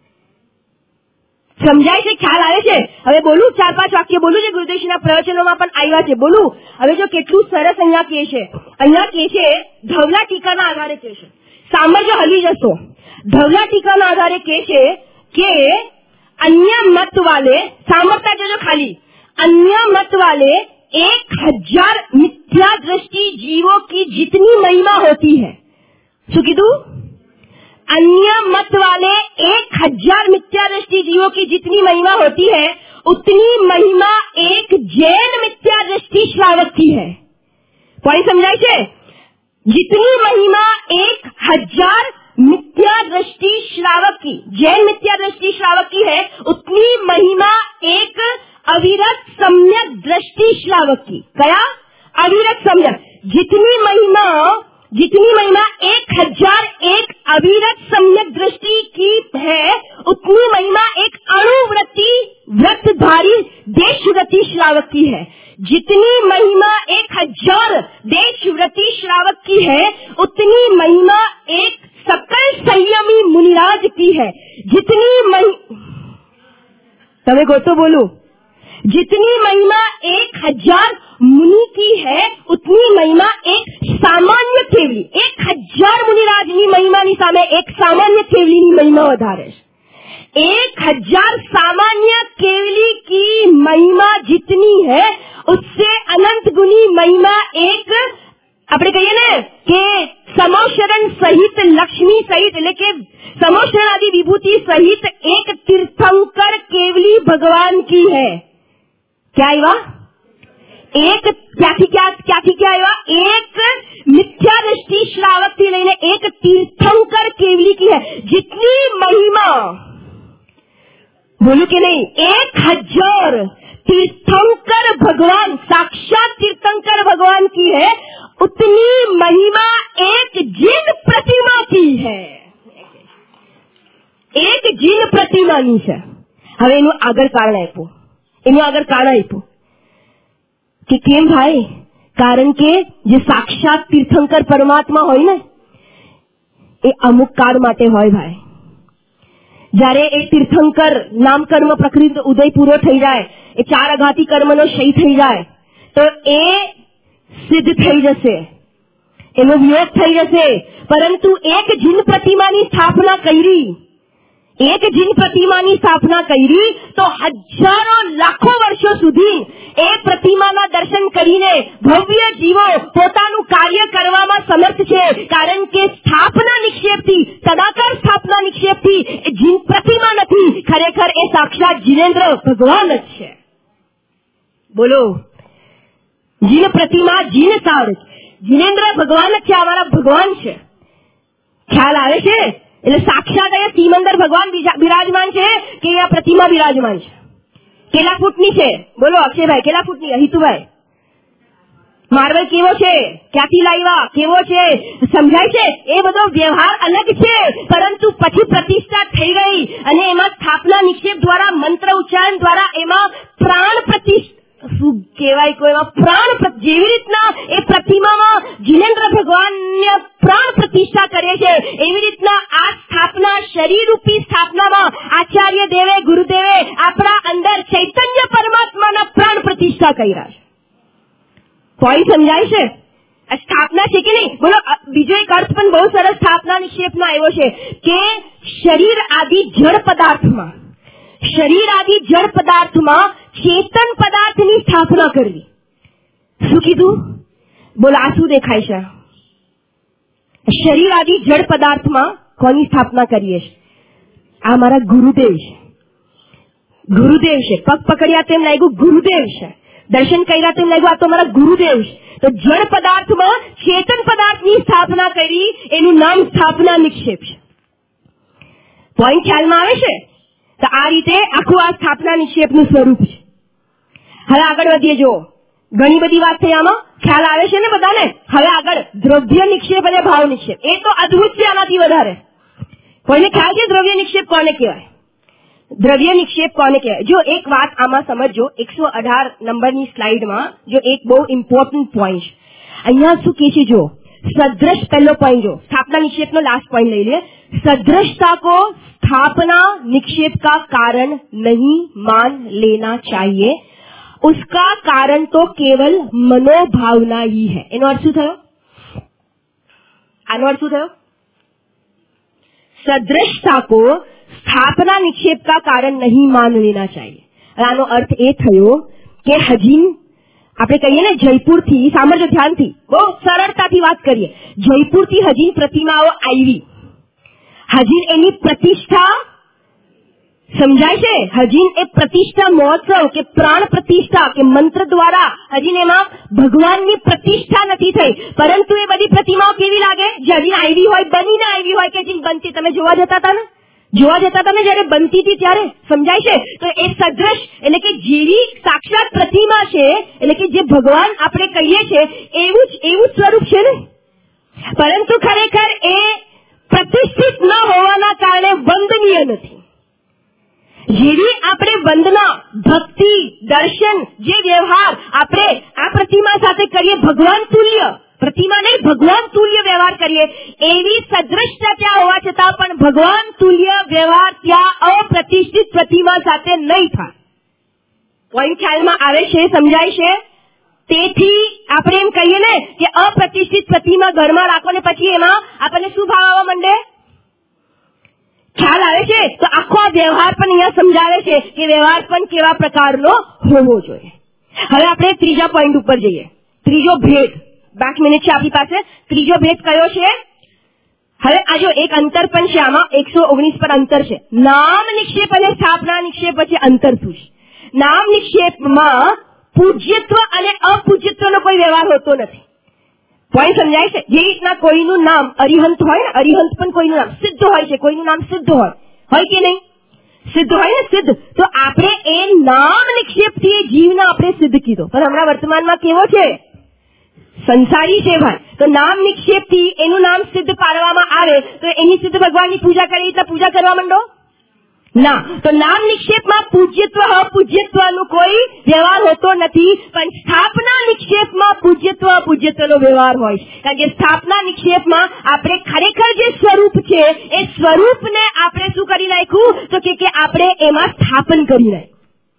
સમજાય છે? ખ્યાલ આવે છે? હવે બોલું, ચાર પાંચ વાક્ય બોલું છે, ગુરુદેવજીના પ્રવચનોમાં પણ આવ્યા છે. બોલું હવે જો કેટલું સરસ અહીંયા કે છે. અહીંયા કે છે ધવલા ટીકાના આધારે કે છે, સામર્થ્ય હલી જશો. ધવલા ટીકાના આધારે કે છે कि अन्य मत वाले, सामर्थ्य जो खाली अन्य मत वाले एक हजार मिथ्या दृष्टि जीवों की जितनी महिमा होती है, શું કીધું? अन्य मत वाले एक हजार मिथ्या दृष्टि जीवों की जितनी महिमा होती है उतनी महिमा एक जैन मिथ्या दृष्टि श्रावक की है. पॉइंट समझाय છે? जितनी महिमा एक हजार मिथ्या दृष्टि श्रावक की, जैन मिथ्या दृष्टि श्रावक की है, उतनी महिमा एक अविरत सम्यक दृष्टि श्रावक की. क्या? अविरत सम्यक. जितनी महिमा जितनी महिमा एक हजार एक अविरत सम्यक दृष्टि की है उतनी महिमा एक अणुव्रति व्रतधारी देशव्रति श्रावक की है. जितनी महिमा एक हजार देशव्रति श्रावक की है उतनी महिमा एक सकल संयमी मुनिराज की है. जितनी महि તમે ગોતો બોલો. जितनी महिमा एक हजार मुनि की है उतनी महिमा एक सामान्य केवली, एक हजार मुनिराजની મહિમાની સામે એક સામાન્ય કેવલીની મહિમા વધારે છે. एक हजार सामान्य केवली की महिमा जितनी है उससे अनंत गुनी महिमा एक આપણે કહીએ ને કે સમોશરણ સહિત લક્ષ્મી સહિત એટલે કે સમોશરણ આદि વિભૂતિ સહિત એક તીર્થંકર કેવલી ભગવાન की है. क्या आया? एक ક્યાંથી ક્યાં ક્યાંથી ક્યાં આવ્યા? एक मिथ्या दृष्टि श्रावक થી લઈને એક તીર્થંકર કેવલી की है. जितनी महिमा, बोलू के नहीं, एक हजार तीर्थंकर भगवान, साक्षात तीर्थंकर भगवान की है उतनी महिमा एक जिन प्रतिमा की है. एक जिन प्रतिमाની છે. હવે એનું આગળ કારણ આપ્યું, એનું આગળ કારણ આપ્યું કે કેમ ભાઈ? કારણ કે જે સાક્ષાત તીર્થંકર પરમાત્મા હોય ને એ અમુક કાળ માટે હોય ભાઈ. જ્યારે એ તીર્થંકર નામ કર્મ પ્રકૃતિ ઉદય પૂરો થઈ જાય, એ ચાર અઘાતી કર્મનો ક્ષય થઈ જાય તો એ સિદ્ધ થઈ જશે, એનો વિયોગ થઈ જશે. પરંતુ એક જીન પ્રતિમાની સ્થાપના કરી, એક જીન પ્રતિમાની સ્થાપના કરી તો હજારો લાખો વર્ષો સુધી એ પ્રતિમાના દર્શન કરીને ભવ્ય જીવો પોતાનું કાર્ય કરવામાં સમર્થ છે. કારણ કે સ્થાપના નિક્ષેપથી, તદાકાર સ્થાપના નિક્ષેપથી એ જીન પ્રતિમા નથી, ખરેખર એ સાક્ષાત જીનેન્દ્ર ભગવાન જ છે. બોલો. જીન પ્રતિમા, જીન સાર, જીનેન્દ્ર ભગવાન જ છે, અમારા ભગવાન છે. ખ્યાલ આવે છે? એટલે સાક્ષાત અહીંયા સિમંદર ભગવાન બિરાજમાન છે કે આ પ્રતિમા બિરાજમાન છે? કેટલા ફૂટની છે? બોલો અક્ષયભાઈ, કેટલા ફૂટની? હિતુભાઈ, માર્બલ કેવો છે? ક્યાંથી લાવ્યા? કેવો છે? સમજાય છે? એ બધો વ્યવહાર અલગ છે, પરંતુ પછી પ્રતિષ્ઠા થઈ ગઈ અને એમાં સ્થાપના નિક્ષેપ દ્વારા, મંત્ર ઉચ્ચારણ દ્વારા એમાં પ્રાણ પ્રતિષ્ઠા, શું કહેવાય, કોઈ એમાં પ્રાણ, જેવી રીતના એ પ્રતિમામાં જીનેન્દ્ર ભગવાનને ચૈતન્ય પ્રાણ પ્રતિષ્ઠા કરે છે, એવી રીતના આ સ્થાપના શરીરરૂપી સ્થાપનામાં આચાર્ય દેવે ગુરુદેવે આપણા અંદર ચૈતન્ય પરમાત્માના પ્રાણ પ્રતિષ્ઠા કર્યા છે. પોઈન્ટ સમજાય છે? સ્થાપના છે કે નહીં? બોલો. બીજો એક અર્થ પણ બહુ સરસ સ્થાપના નિક્ષેપનો આવ્યો છે કે શરીર આદિ જળ પદાર્થમાં શરીર આદિ જળ પદાર્થમાં ચેતન પદાર્થની સ્થાપના કરવી. શું કીધું? બોલો, આ શું દેખાય છે? શરીર આદિ જળ પદાર્થમાં કોની સ્થાપના કરીએ છીએ? આ મારા ગુરુદેવ છે. ગુરુદેવ છે. પગ પકડ્યા તેમ લાગ્યું ગુરુદેવ છે. દર્શન કર્યા તેમ લાગ્યું આ તો મારા ગુરુદેવ છે. તો જળ પદાર્થમાં ચેતન પદાર્થની સ્થાપના કરી, એનું નામ સ્થાપના નિક્ષેપ છે. પોઈન્ટ ખ્યાલમાં આવે છે? તો આ રીતે આખું આ સ્થાપના નિક્ષેપનું સ્વરૂપ છે. હવે આગળ વધીએ. જુઓ, ઘણી બધી વાત થઈ આમાં, ખ્યાલ આવે છે ને બધાને? હવે આગળ દ્રવ્ય નિક્ષેપ અને ભાવ નિક્ષેપ. એ તો અદ્ભુત છે. આનાથી વધારે કોઈને ખ્યાલ છે દ્રવ્ય નિક્ષેપ કોને કહેવાય? દ્રવ્ય નિક્ષેપ કોને કહેવાય? જો એક વાત આમાં સમજો, એકસો અઢાર નંબરની સ્લાઇડમાં જો એક બહુ ઇમ્પોર્ટન્ટ પોઈન્ટ છે. અહીંયા શું કે છે? જો सदृश, पहलो पॉइंट जो स्थापना निक्षेप नो लास्ट पॉइंट ले लिए. सदृशता को स्थापना निक्षेप का कारण नहीं मान लेना चाहिए. उसका कारण तो केवल मनोभावना ही है. એનો અર્થ શું થયો? આનો અર્થ શું થયો? सदृशता को स्थापना निक्षेप का कारण नहीं मान लेना चाहिए. આનો અર્થ એ થયો કે હજી આપણે કહીએ ને જયપુરથી, સાંભળજો ધ્યાનથી, બહુ સરળતાથી વાત કરીએ. જયપુરથી હજી પ્રતિમાઓ આવી, હજી એની પ્રતિષ્ઠા સમજાય છે? હજી એ પ્રતિષ્ઠા મહોત્સવ કે પ્રાણ પ્રતિષ્ઠા કે મંત્ર દ્વારા હજી એમાં ભગવાનની પ્રતિષ્ઠા નથી થઈ, પરંતુ એ બધી પ્રતિમાઓ કેવી લાગે? જે હજી આવી હોય, બનીને આવી હોય કે હજી બનતી. તમે જોવા જતા હતા ને જોવા જતા તમે જયારે બનતી હતી ત્યારે, સમજાય છે? તો એ સદૃશ એટલે કે જેવી સાક્ષાત પ્રતિમા છે, એટલે કે જે ભગવાન આપણે કહીએ છીએ એવું જ એવું સ્વરૂપ છે ને, પરંતુ ખરેખર એ પ્રતિષ્ઠિત ન હોવાના કારણે વંદનીય નથી. જેવી આપણે વંદના, ભક્તિ, દર્શન, જે વ્યવહાર આપણે આ પ્રતિમા સાથે કરીએ, ભગવાન તુલ્ય પ્રતિમા નહીં ભગવાન તુલ્ય વ્યવહાર કરીએ, એવી સદૃશતા ત્યાં હોવા છતાં પણ ભગવાન તુલ્ય વ્યવહાર ત્યાં અપ્રતિષ્ઠિત પ્રતિમા સાથે નહીં થાય. પોઈન્ટ ખ્યાલમાં આવે છે? સમજાય છે? તેથી આપણે એમ કહીએ ને કે અપ્રતિષ્ઠિત પ્રતિમા ઘરમાં રાખો ને પછી એમાં આપણને શું ભાવ આવવા માંડે? ખ્યાલ આવે છે? તો આખો આ વ્યવહાર પણ અહીંયા સમજાવે છે કે વ્યવહાર પણ કેવા પ્રકારનો હોવો જોઈએ. હવે આપણે ત્રીજા પોઈન્ટ ઉપર જઈએ. ત્રીજો ભેદ. બાર મિનિટ છે આપણી પાસે. ત્રીજો ભેદ કયો છે? હવે આ જો એક અંતર પણ છે આમાં, એકસો ઓગણીસ પર અંતર છે. નામ નિક્ષેપ અને સ્થાપના નિક્ષેપ વચ્ચે અંતર શું છે? નામ નિક્ષેપમાં પૂજ્યત્વ અને અપૂજ્યત્વનો કોઈ વ્યવહાર હોતો નથી. પોઈન્ટ સમજાય છે? જે રીતના કોઈનું નામ અરિહંત હોય ને, અરિહંત પણ કોઈનું નામ સિદ્ધ હોય છે, કોઈનું નામ સિદ્ધ હોય હોય કે નહીં? સિદ્ધ હોય ને, સિદ્ધ. તો આપણે એ નામ નિક્ષેપથી એ જીવને આપણે સિદ્ધ કીધો, પણ હમણાં વર્તમાનમાં કેવો છે? સંસારી છે ભાઈ. તો નામ નિક્ષેપથી એનું નામ સિદ્ધ પાડવામાં આવે તો એની સિદ્ધ ભગવાનની પૂજા કરી એટલે પૂજા કરવા માંડો ના. તો નામ નિક્ષેપમાં પૂજ્યત્વ અપૂજ્યત્વનો કોઈ વ્યવહાર હોતો નથી, પણ સ્થાપના નિક્ષેપમાં પૂજ્યત્વ અપૂજ્યત્વનો વ્યવહાર હોય છે. કારણ કે સ્થાપના નિક્ષેપમાં આપણે ખરેખર જે સ્વરૂપ છે એ સ્વરૂપને આપણે શું કરી નાખ્યું? તો કે આપણે એમાં સ્થાપન કરી નાખ્યું.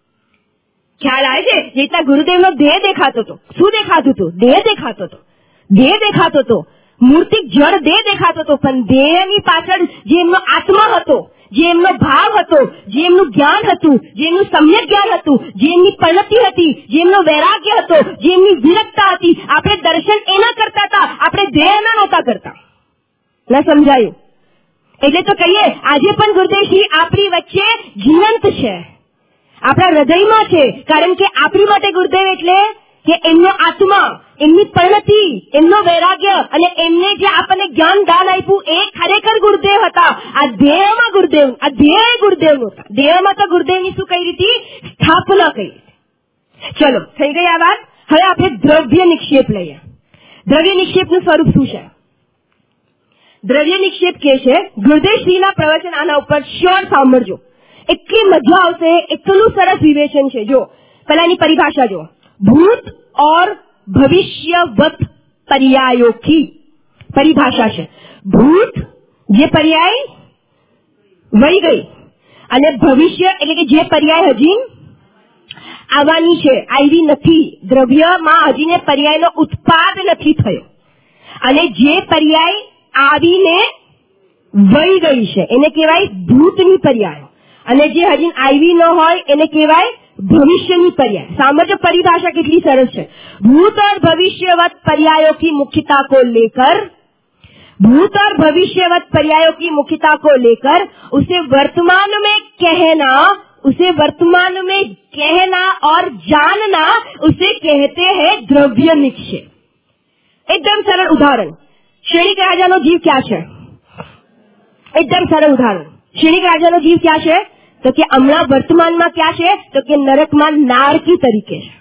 ખ્યાલ આવે છે? જે રીતના ગુરુદેવનો દેહ દેખાતો હતો. શું દેખાતું હતું? દેહ દેખાતો હતો. દેહ દેખાતો હતો, મૂર્તિક જળ દેહ દેખાતો હતો, પણ દેહની પાછળ જે એમનો આત્મા હતો, જે એમનો ભાવ હતો, જે એમનું જ્ઞાન હતું, જે એમનું સમ્યક જ્ઞાન હતું, જે એમની પરિણતિ હતી, જે એમનો વૈરાગ્ય હતો, જે એમની વિરક્તા હતી, આપણે દર્શન એના કરતા હતા, આપણે દેહના નહોતા કરતા. ના સમજાયું? એટલે તો કહીએ આજે પણ ગુરુદેવશ્રી આપણી વચ્ચે જીવંત છે, આપણા હૃદયમાં છે. કારણ કે આપણી માટે ગુરુદેવ એટલે કે એમનો આત્મા, એમની પરિણતિ, એમનો વૈરાગ્ય અને એમને જે આપણને જ્ઞાન દાન આપ્યું એ ખરેખર ગુરુદેવ હતા. આ દેહમાં ગુરુદેવ, આ દેહ ગુરુદેવ નહોતા. દેહમાં તો ગુરુદેવની શું કરી હતી? સ્થાપના કરી. ચલો થઈ ગઈ આ વાત. હવે આપણે દ્રવ્ય નિક્ષેપ લઈએ. દ્રવ્ય નિક્ષેપનું સ્વરૂપ શું છે? દ્રવ્ય નિક્ષેપ કે છે, ગુરુદેવશ્રીના પ્રવચન આના ઉપર શ્યોર સાંભળજો, એટલી મજા આવશે, એટલું સરસ વિવેચન છે. જો પહેલાની પરિભાષા જો, ભૂત और भविष्यवत पर्यायों की પરિભાષા છે. ભૂત જે પર્યાય વહી ગઈ અને ભવિષ્ય એટલે કે જે પર્યાય હજી આવવાની છે, આવી નથી, દ્રવ્યમાં હજીને પર્યાયનો ઉત્પાદ નથી થયો, અને જે પર્યાય આવીને વહી ગઈ છે એને કહેવાય ભૂતની પર્યાય, અને જે હજી આવી ન હોય એને કહેવાય भविष्यनी पर्याय. सामर्थ्य परिभाषा कितनी सरस है. भूत और भविष्यवत पर्यायों की मुख्यता को लेकर भूत और भविष्यवत पर्यायों की मुख्यता को लेकर उसे वर्तमान में कहना उसे वर्तमान में कहना और जानना उसे कहते हैं द्रव्य निक्षेप. एकदम सरल उदाहरण. श्रेणिक राजाનો જીવ क्या છે? एकदम सरल उदाहरण. શ્રેણિક રાજાનો જીવ क्या છે? તો કે હમણાં વર્તમાનમાં क्या છે? તો કે નરકમાં નારકી તરીકે છે.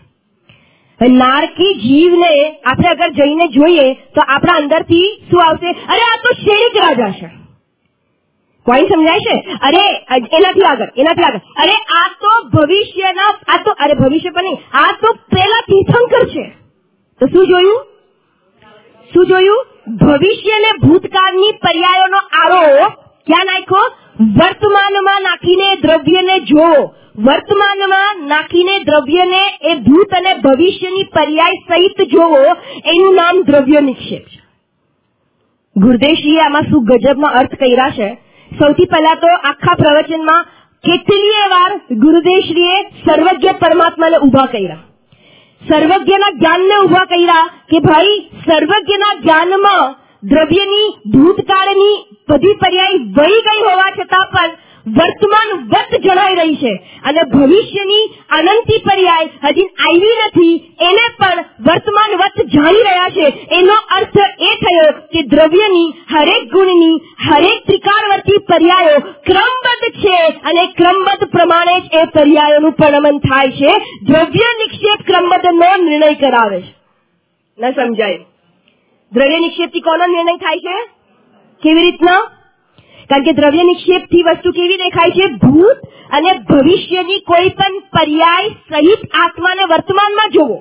નારકી જીવને આપણે અગર જઈને જોઈએ તો આપણા અંદરથી શું આવશે? અરે આ તો શ્રેણિક રાજા છે. કોઈ સમજાય છે? અરે એનાથી આગળ એનાથી આગળ અરે આ તો ભવિષ્યના આ તો અરે ભવિષ્ય પણ નહીં, આ તો પેલા તીર્થંકર છે. તો શું જોયું? શું જોયું? ભવિષ્યને ભૂતકાળની પર્યાયોનો આરોપ ક્યાં નાખ્યો? વર્તમાનમાં નાખીને દ્રવ્યને જોવો. વર્તમાનમાં નાખીને દ્રવ્યને એ ભૂત અને ભવિષ્યની પર્યાય સહિત જોવો, એનું નામ દ્રવ્ય નિક્ષેપ છે. ગુરુદેવશ્રીએ આમાં શું ગજબનો અર્થ કર્યા છે. સૌથી પહેલા તો આખા પ્રવચનમાં કેટલીય વાર ગુરુદેવશ્રીએ સર્વજ્ઞ પરમાત્માને ઉભા કર્યા, સર્વજ્ઞના જ્ઞાનને ઉભા કર્યા કે ભાઈ સર્વજ્ઞના જ્ઞાનમાં દ્રવ્યની ભૂતકાળની બધી પર્યાય વહી ગઈ હોવા છતાં પણ વર્તમાન વત જણાઈ રહી છે, અને ભવિષ્યની અનંતી પર્યાય હજી આવી નથી એને પણ વર્તમાન વત જાણી રહ્યા છે. એનો અર્થ એ થયો કે દ્રવ્યની હરેક ગુણની હરેક ત્રિકાળવર્તી પર્યાયો ક્રમબદ્ધ છે, અને ક્રમબદ્ધ પ્રમાણે જ એ પર્યાયોનું પરિણમન થાય છે. દ્રવ્ય નિક્ષેપ ક્રમબદ્ધનો નિર્ણય કરાવે છે. ન સમજાય? દ્રવ્ય નિક્ષેપથી કોનો નિર્ણય થાય છે? કેવી રીતના? કારણ કે દ્રવ્ય નિક્ષેપથી વસ્તુ કેવી દેખાય છે? ભૂત અને ભવિષ્યની કોઈ પણ પર્યાય સહિત આત્માને વર્તમાનમાં જોવો.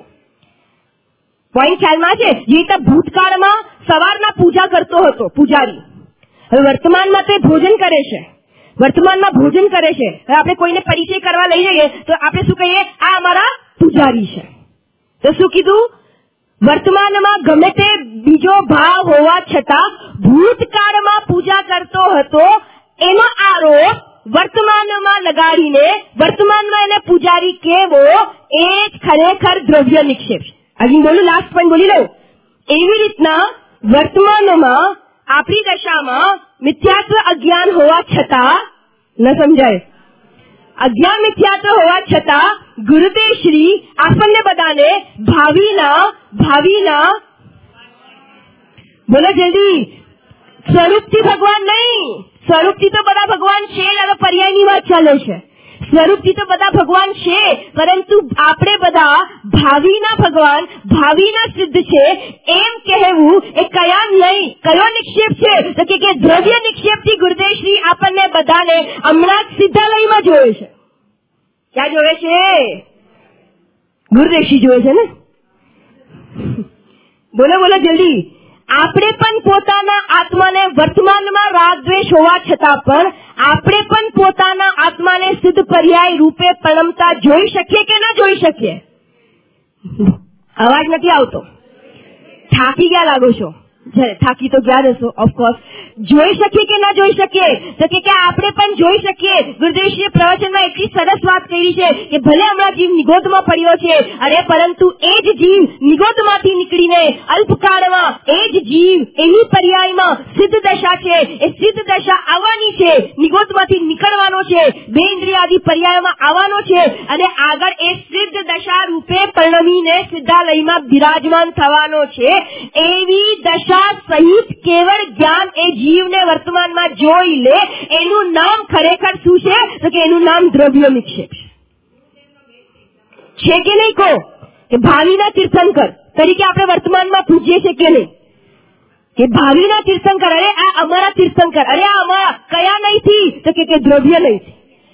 પોઈન્ટ ખ્યાલમાં છે? જે રીતે ભૂતકાળમાં સવારના પૂજા કરતો હતો પૂજારી, હવે વર્તમાનમાં તે ભોજન કરે છે, વર્તમાનમાં ભોજન કરે છે. હવે આપણે કોઈને પરિચય કરવા લઈ જઈએ તો આપણે શું કહીએ? આ અમારા પૂજારી છે. તો શું કીધું? વર્તમાનમાં ગમે તે બીજો ભાવ હોવા છતાં ભૂતકાળમાં પૂજા કરતો હતો એનો આરોપ વર્તમાનમાં લગાડીને વર્તમાનમાં એને પૂજારી કહેવો, એ જ ખરેખર દ્રવ્ય નિક્ષેપ છે. હજી બોલું, લાસ્ટ પોઈન્ટ બોલી લઉં. એવી રીતના વર્તમાનમાં આપણી દશામાં મિથ્યાત્વ અજ્ઞાન હોવા છતાં, ન સમજાય, અજ્ઞાન મિથ્યાત્વ હોવા છતાં ગુરુદેવ શ્રી આપણને બધાને ભાવિના ભાવિના બોલો જલ્દી, સ્વરૂપથી ભગવાન નહીં, સ્વરૂપથી તો બધા ભગવાન છે, હવે પર્યાયની વાત ચાલે છે. સ્વરૂપથી તો બધા ભગવાન છે, પરંતુ આપણે બધા ભાવિના ભગવાન ભાવિના સિદ્ધ છે એમ કહેવું એ કયા નહીં, કયો નિક્ષેપ છે? તો કે દ્રવ્ય નિક્ષેપથી ગુરુદેવ શ્રી આપણને બધાને હમણાં જ સિદ્ધાલયમાં જોવે છે. ક્યાં જોવે છે? ગુરુદેવશ્રી જોવે છે ને. બોલો બોલો જલ્દી. આપણે પણ પોતાના આત્માને વર્તમાનમાં રાગ દ્વેષ હોવા છતાં પણ આપણે પણ પોતાના આત્માને સિદ્ધ પર્યાય રૂપે પરણમતા જોઈ શકીએ કે ના જોઈ શકીએ? અવાજ નથી આવતો. થાકી ગયા લાગો છો? થાકી તો ગયા હશો ઓફકોર્સ. જોઈ શકીએ કે ના જોઈ શકીએ? તો કે આપણે પણ જોઈ શકીએ. ગુરુદેવશ્રીએ પ્રવચનમાં એટલી સરસ વાત કરી છે કે ભલે હમણાં જીવ નિગોદમાં પડ્યો છે, અરે પરંતુ એ જ જીવ નિગોદમાંથી નીકળીને અલ્પકાળમાં એ જ જીવ એની પર્યાયમાં સિદ્ધ દશા છે, એ સિદ્ધ દશા આવવાની છે, નિગોદમાંથી નીકળવાનો છે, બે ઇન્દ્રિયાદિ પર્યાયમાં આવવાનો છે, અને આગળ એ સિદ્ધ દશા રૂપે પરિણમીને સિદ્ધાલયમાં બિરાજમાન થવાનો છે. એવી દશા સહિત કેવળ જ્ઞાન એ જીવને વર્તમાનમાં જોઈ લે, એનું નામ ખરેખર શું છે? તો કે એનું નામ દ્રવ્ય નિક્ષેપ છે કે નહીં? કહો કે ભાવિના તીર્થંકર તરીકે આપણે વર્તમાનમાં પૂજીએ છીએ કે નહીં? કે ભાવિના તીર્થંકર, અરે આ અમારા તીર્થંકર, અરે આ અમારા કયા નહીંથી? તો કે દ્રવ્ય નહીંથી.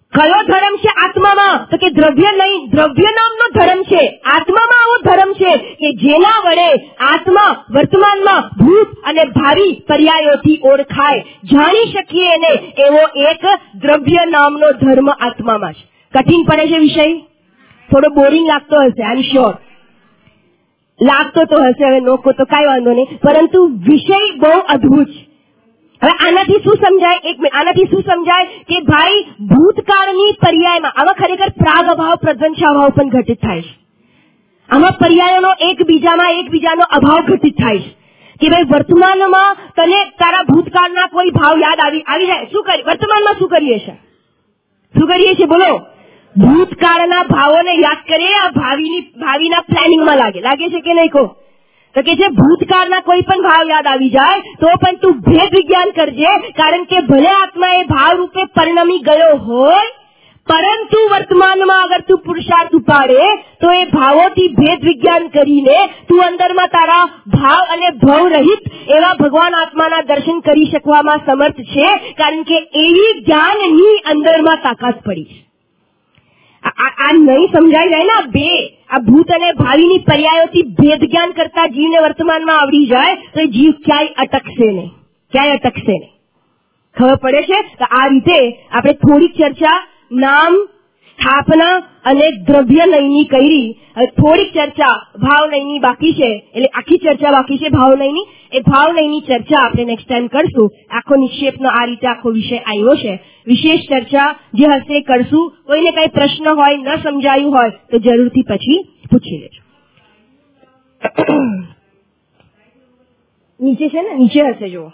કયો ધર્મ છે આત્મામાં? તો કે દ્રવ્ય નહીં, દ્રવ્ય નામનો ધર્મ છે. આત્મામાં આવો ધર્મ છે કે જેના વડે આત્મા વર્તમાનમાં ભૂત અને ભાવિ પર્યાયોથી ઓળખાય, જાણી શકીએ એને, એવો એક દ્રવ્ય નામનો ધર્મ આત્મામાં છે. કઠિન પડે છે વિષય? થોડો બોરિંગ લાગતો હશે, આઈ એમ શ્યોર. લાગતો તો હશે, હવે લોકો તો કઈ વાંધો નહીં, પરંતુ વિષય બહુ અદ્ભુત છે. હવે આનાથી શું સમજાય? એક મિનિટ, આનાથી શું સમજાય કે ભાઈ ભૂતકાળની પર્યાયમાં આમાં ખરેખર પ્રાગ અભાવ પ્રધ્વંસાભાવ પણ ઘટિત થાય છે. આમાં પર્યાયોનો એકબીજામાં એકબીજાનો અભાવ ઘટિત થાય છે કે ભાઈ વર્તમાનમાં તને તારા ભૂતકાળના કોઈ ભાવ યાદ આવી આવી જાય, શું કરી વર્તમાનમાં શું કરીએ છીએ? શું કરીએ છીએ બોલો? ભૂતકાળના ભાવોને યાદ કરીએ, આ ભાવિની ભાવિના પ્લાનિંગમાં લાગે લાગે છે કે નહીં? કહો તો કે છે ભૂતકાળના કોઈ પણ ભાવ યાદ આવી જાય તો પણ તું ભેદ વિજ્ઞાન કરજે, કારણ કે ભલે આત્મા એ ભાવ રૂપે પરિણમી ગયો હોય, પરંતુ વર્તમાનમાં અગર તું પુરુષાર્થ ઉપાડે તો એ ભાવોથી ભેદ વિજ્ઞાન કરીને તું અંદરમાં તારા ભાવ અને ભવ રહિત એવા ભગવાન આત્માના દર્શન કરી શકવામાં સમર્થ છે, કારણ કે એવી જ્ઞાનની અંદરમાં તાકાત પડી છે. આ નહીં સમજાઈ જાય ને, બે આ ભૂત અને ભાવિની પર્યાયોથી ભેદ જ્ઞાન કરતા જીવને વર્તમાનમાં આવડી જાય તો એ જીવ ક્યાંય અટકશે નહીં, ક્યાંય અટકશે નહીં. ખબર પડે છે? તો આ રીતે આપણે થોડીક ચર્ચા નામ, સ્થાપના અને દ્રવ્ય નયની કરી. થોડીક ચર્ચા ભાવ નયની બાકી છે, એટલે આખી ચર્ચા બાકી છે ભાવ નયની. એ ભાવ નયની ચર્ચા આપણે નેક્સ્ટ ટાઈમ કરશું. આખો નિક્ષેપનો આ રીતે આખો વિષય આવ્યો છે. વિશેષ ચર્ચા જે હશે કરશું. કોઈને કઈ પ્રશ્ન હોય, ન સમજાયું હોય તો જરૂરથી પછી પૂછી લેજો. નીચે છે ને, નીચે હશે જુઓ,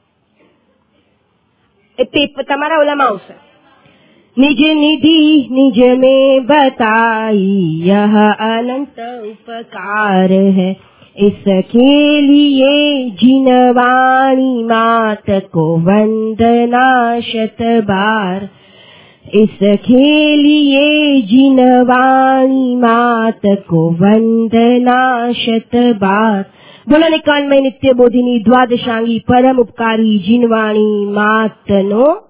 એ પેપર તમારા ઓલામાં આવશે. निज निधि निज में बताई यह अनंत उपकार है, इसके लिए जिनवाणी मात को वंदना शत बार, इसके लिए जिनवाणी मात को वंदना शत बार. बोलो निकाल में नित्य बोधिनी द्वादशांगी परम उपकारी जिनवाणी मात नो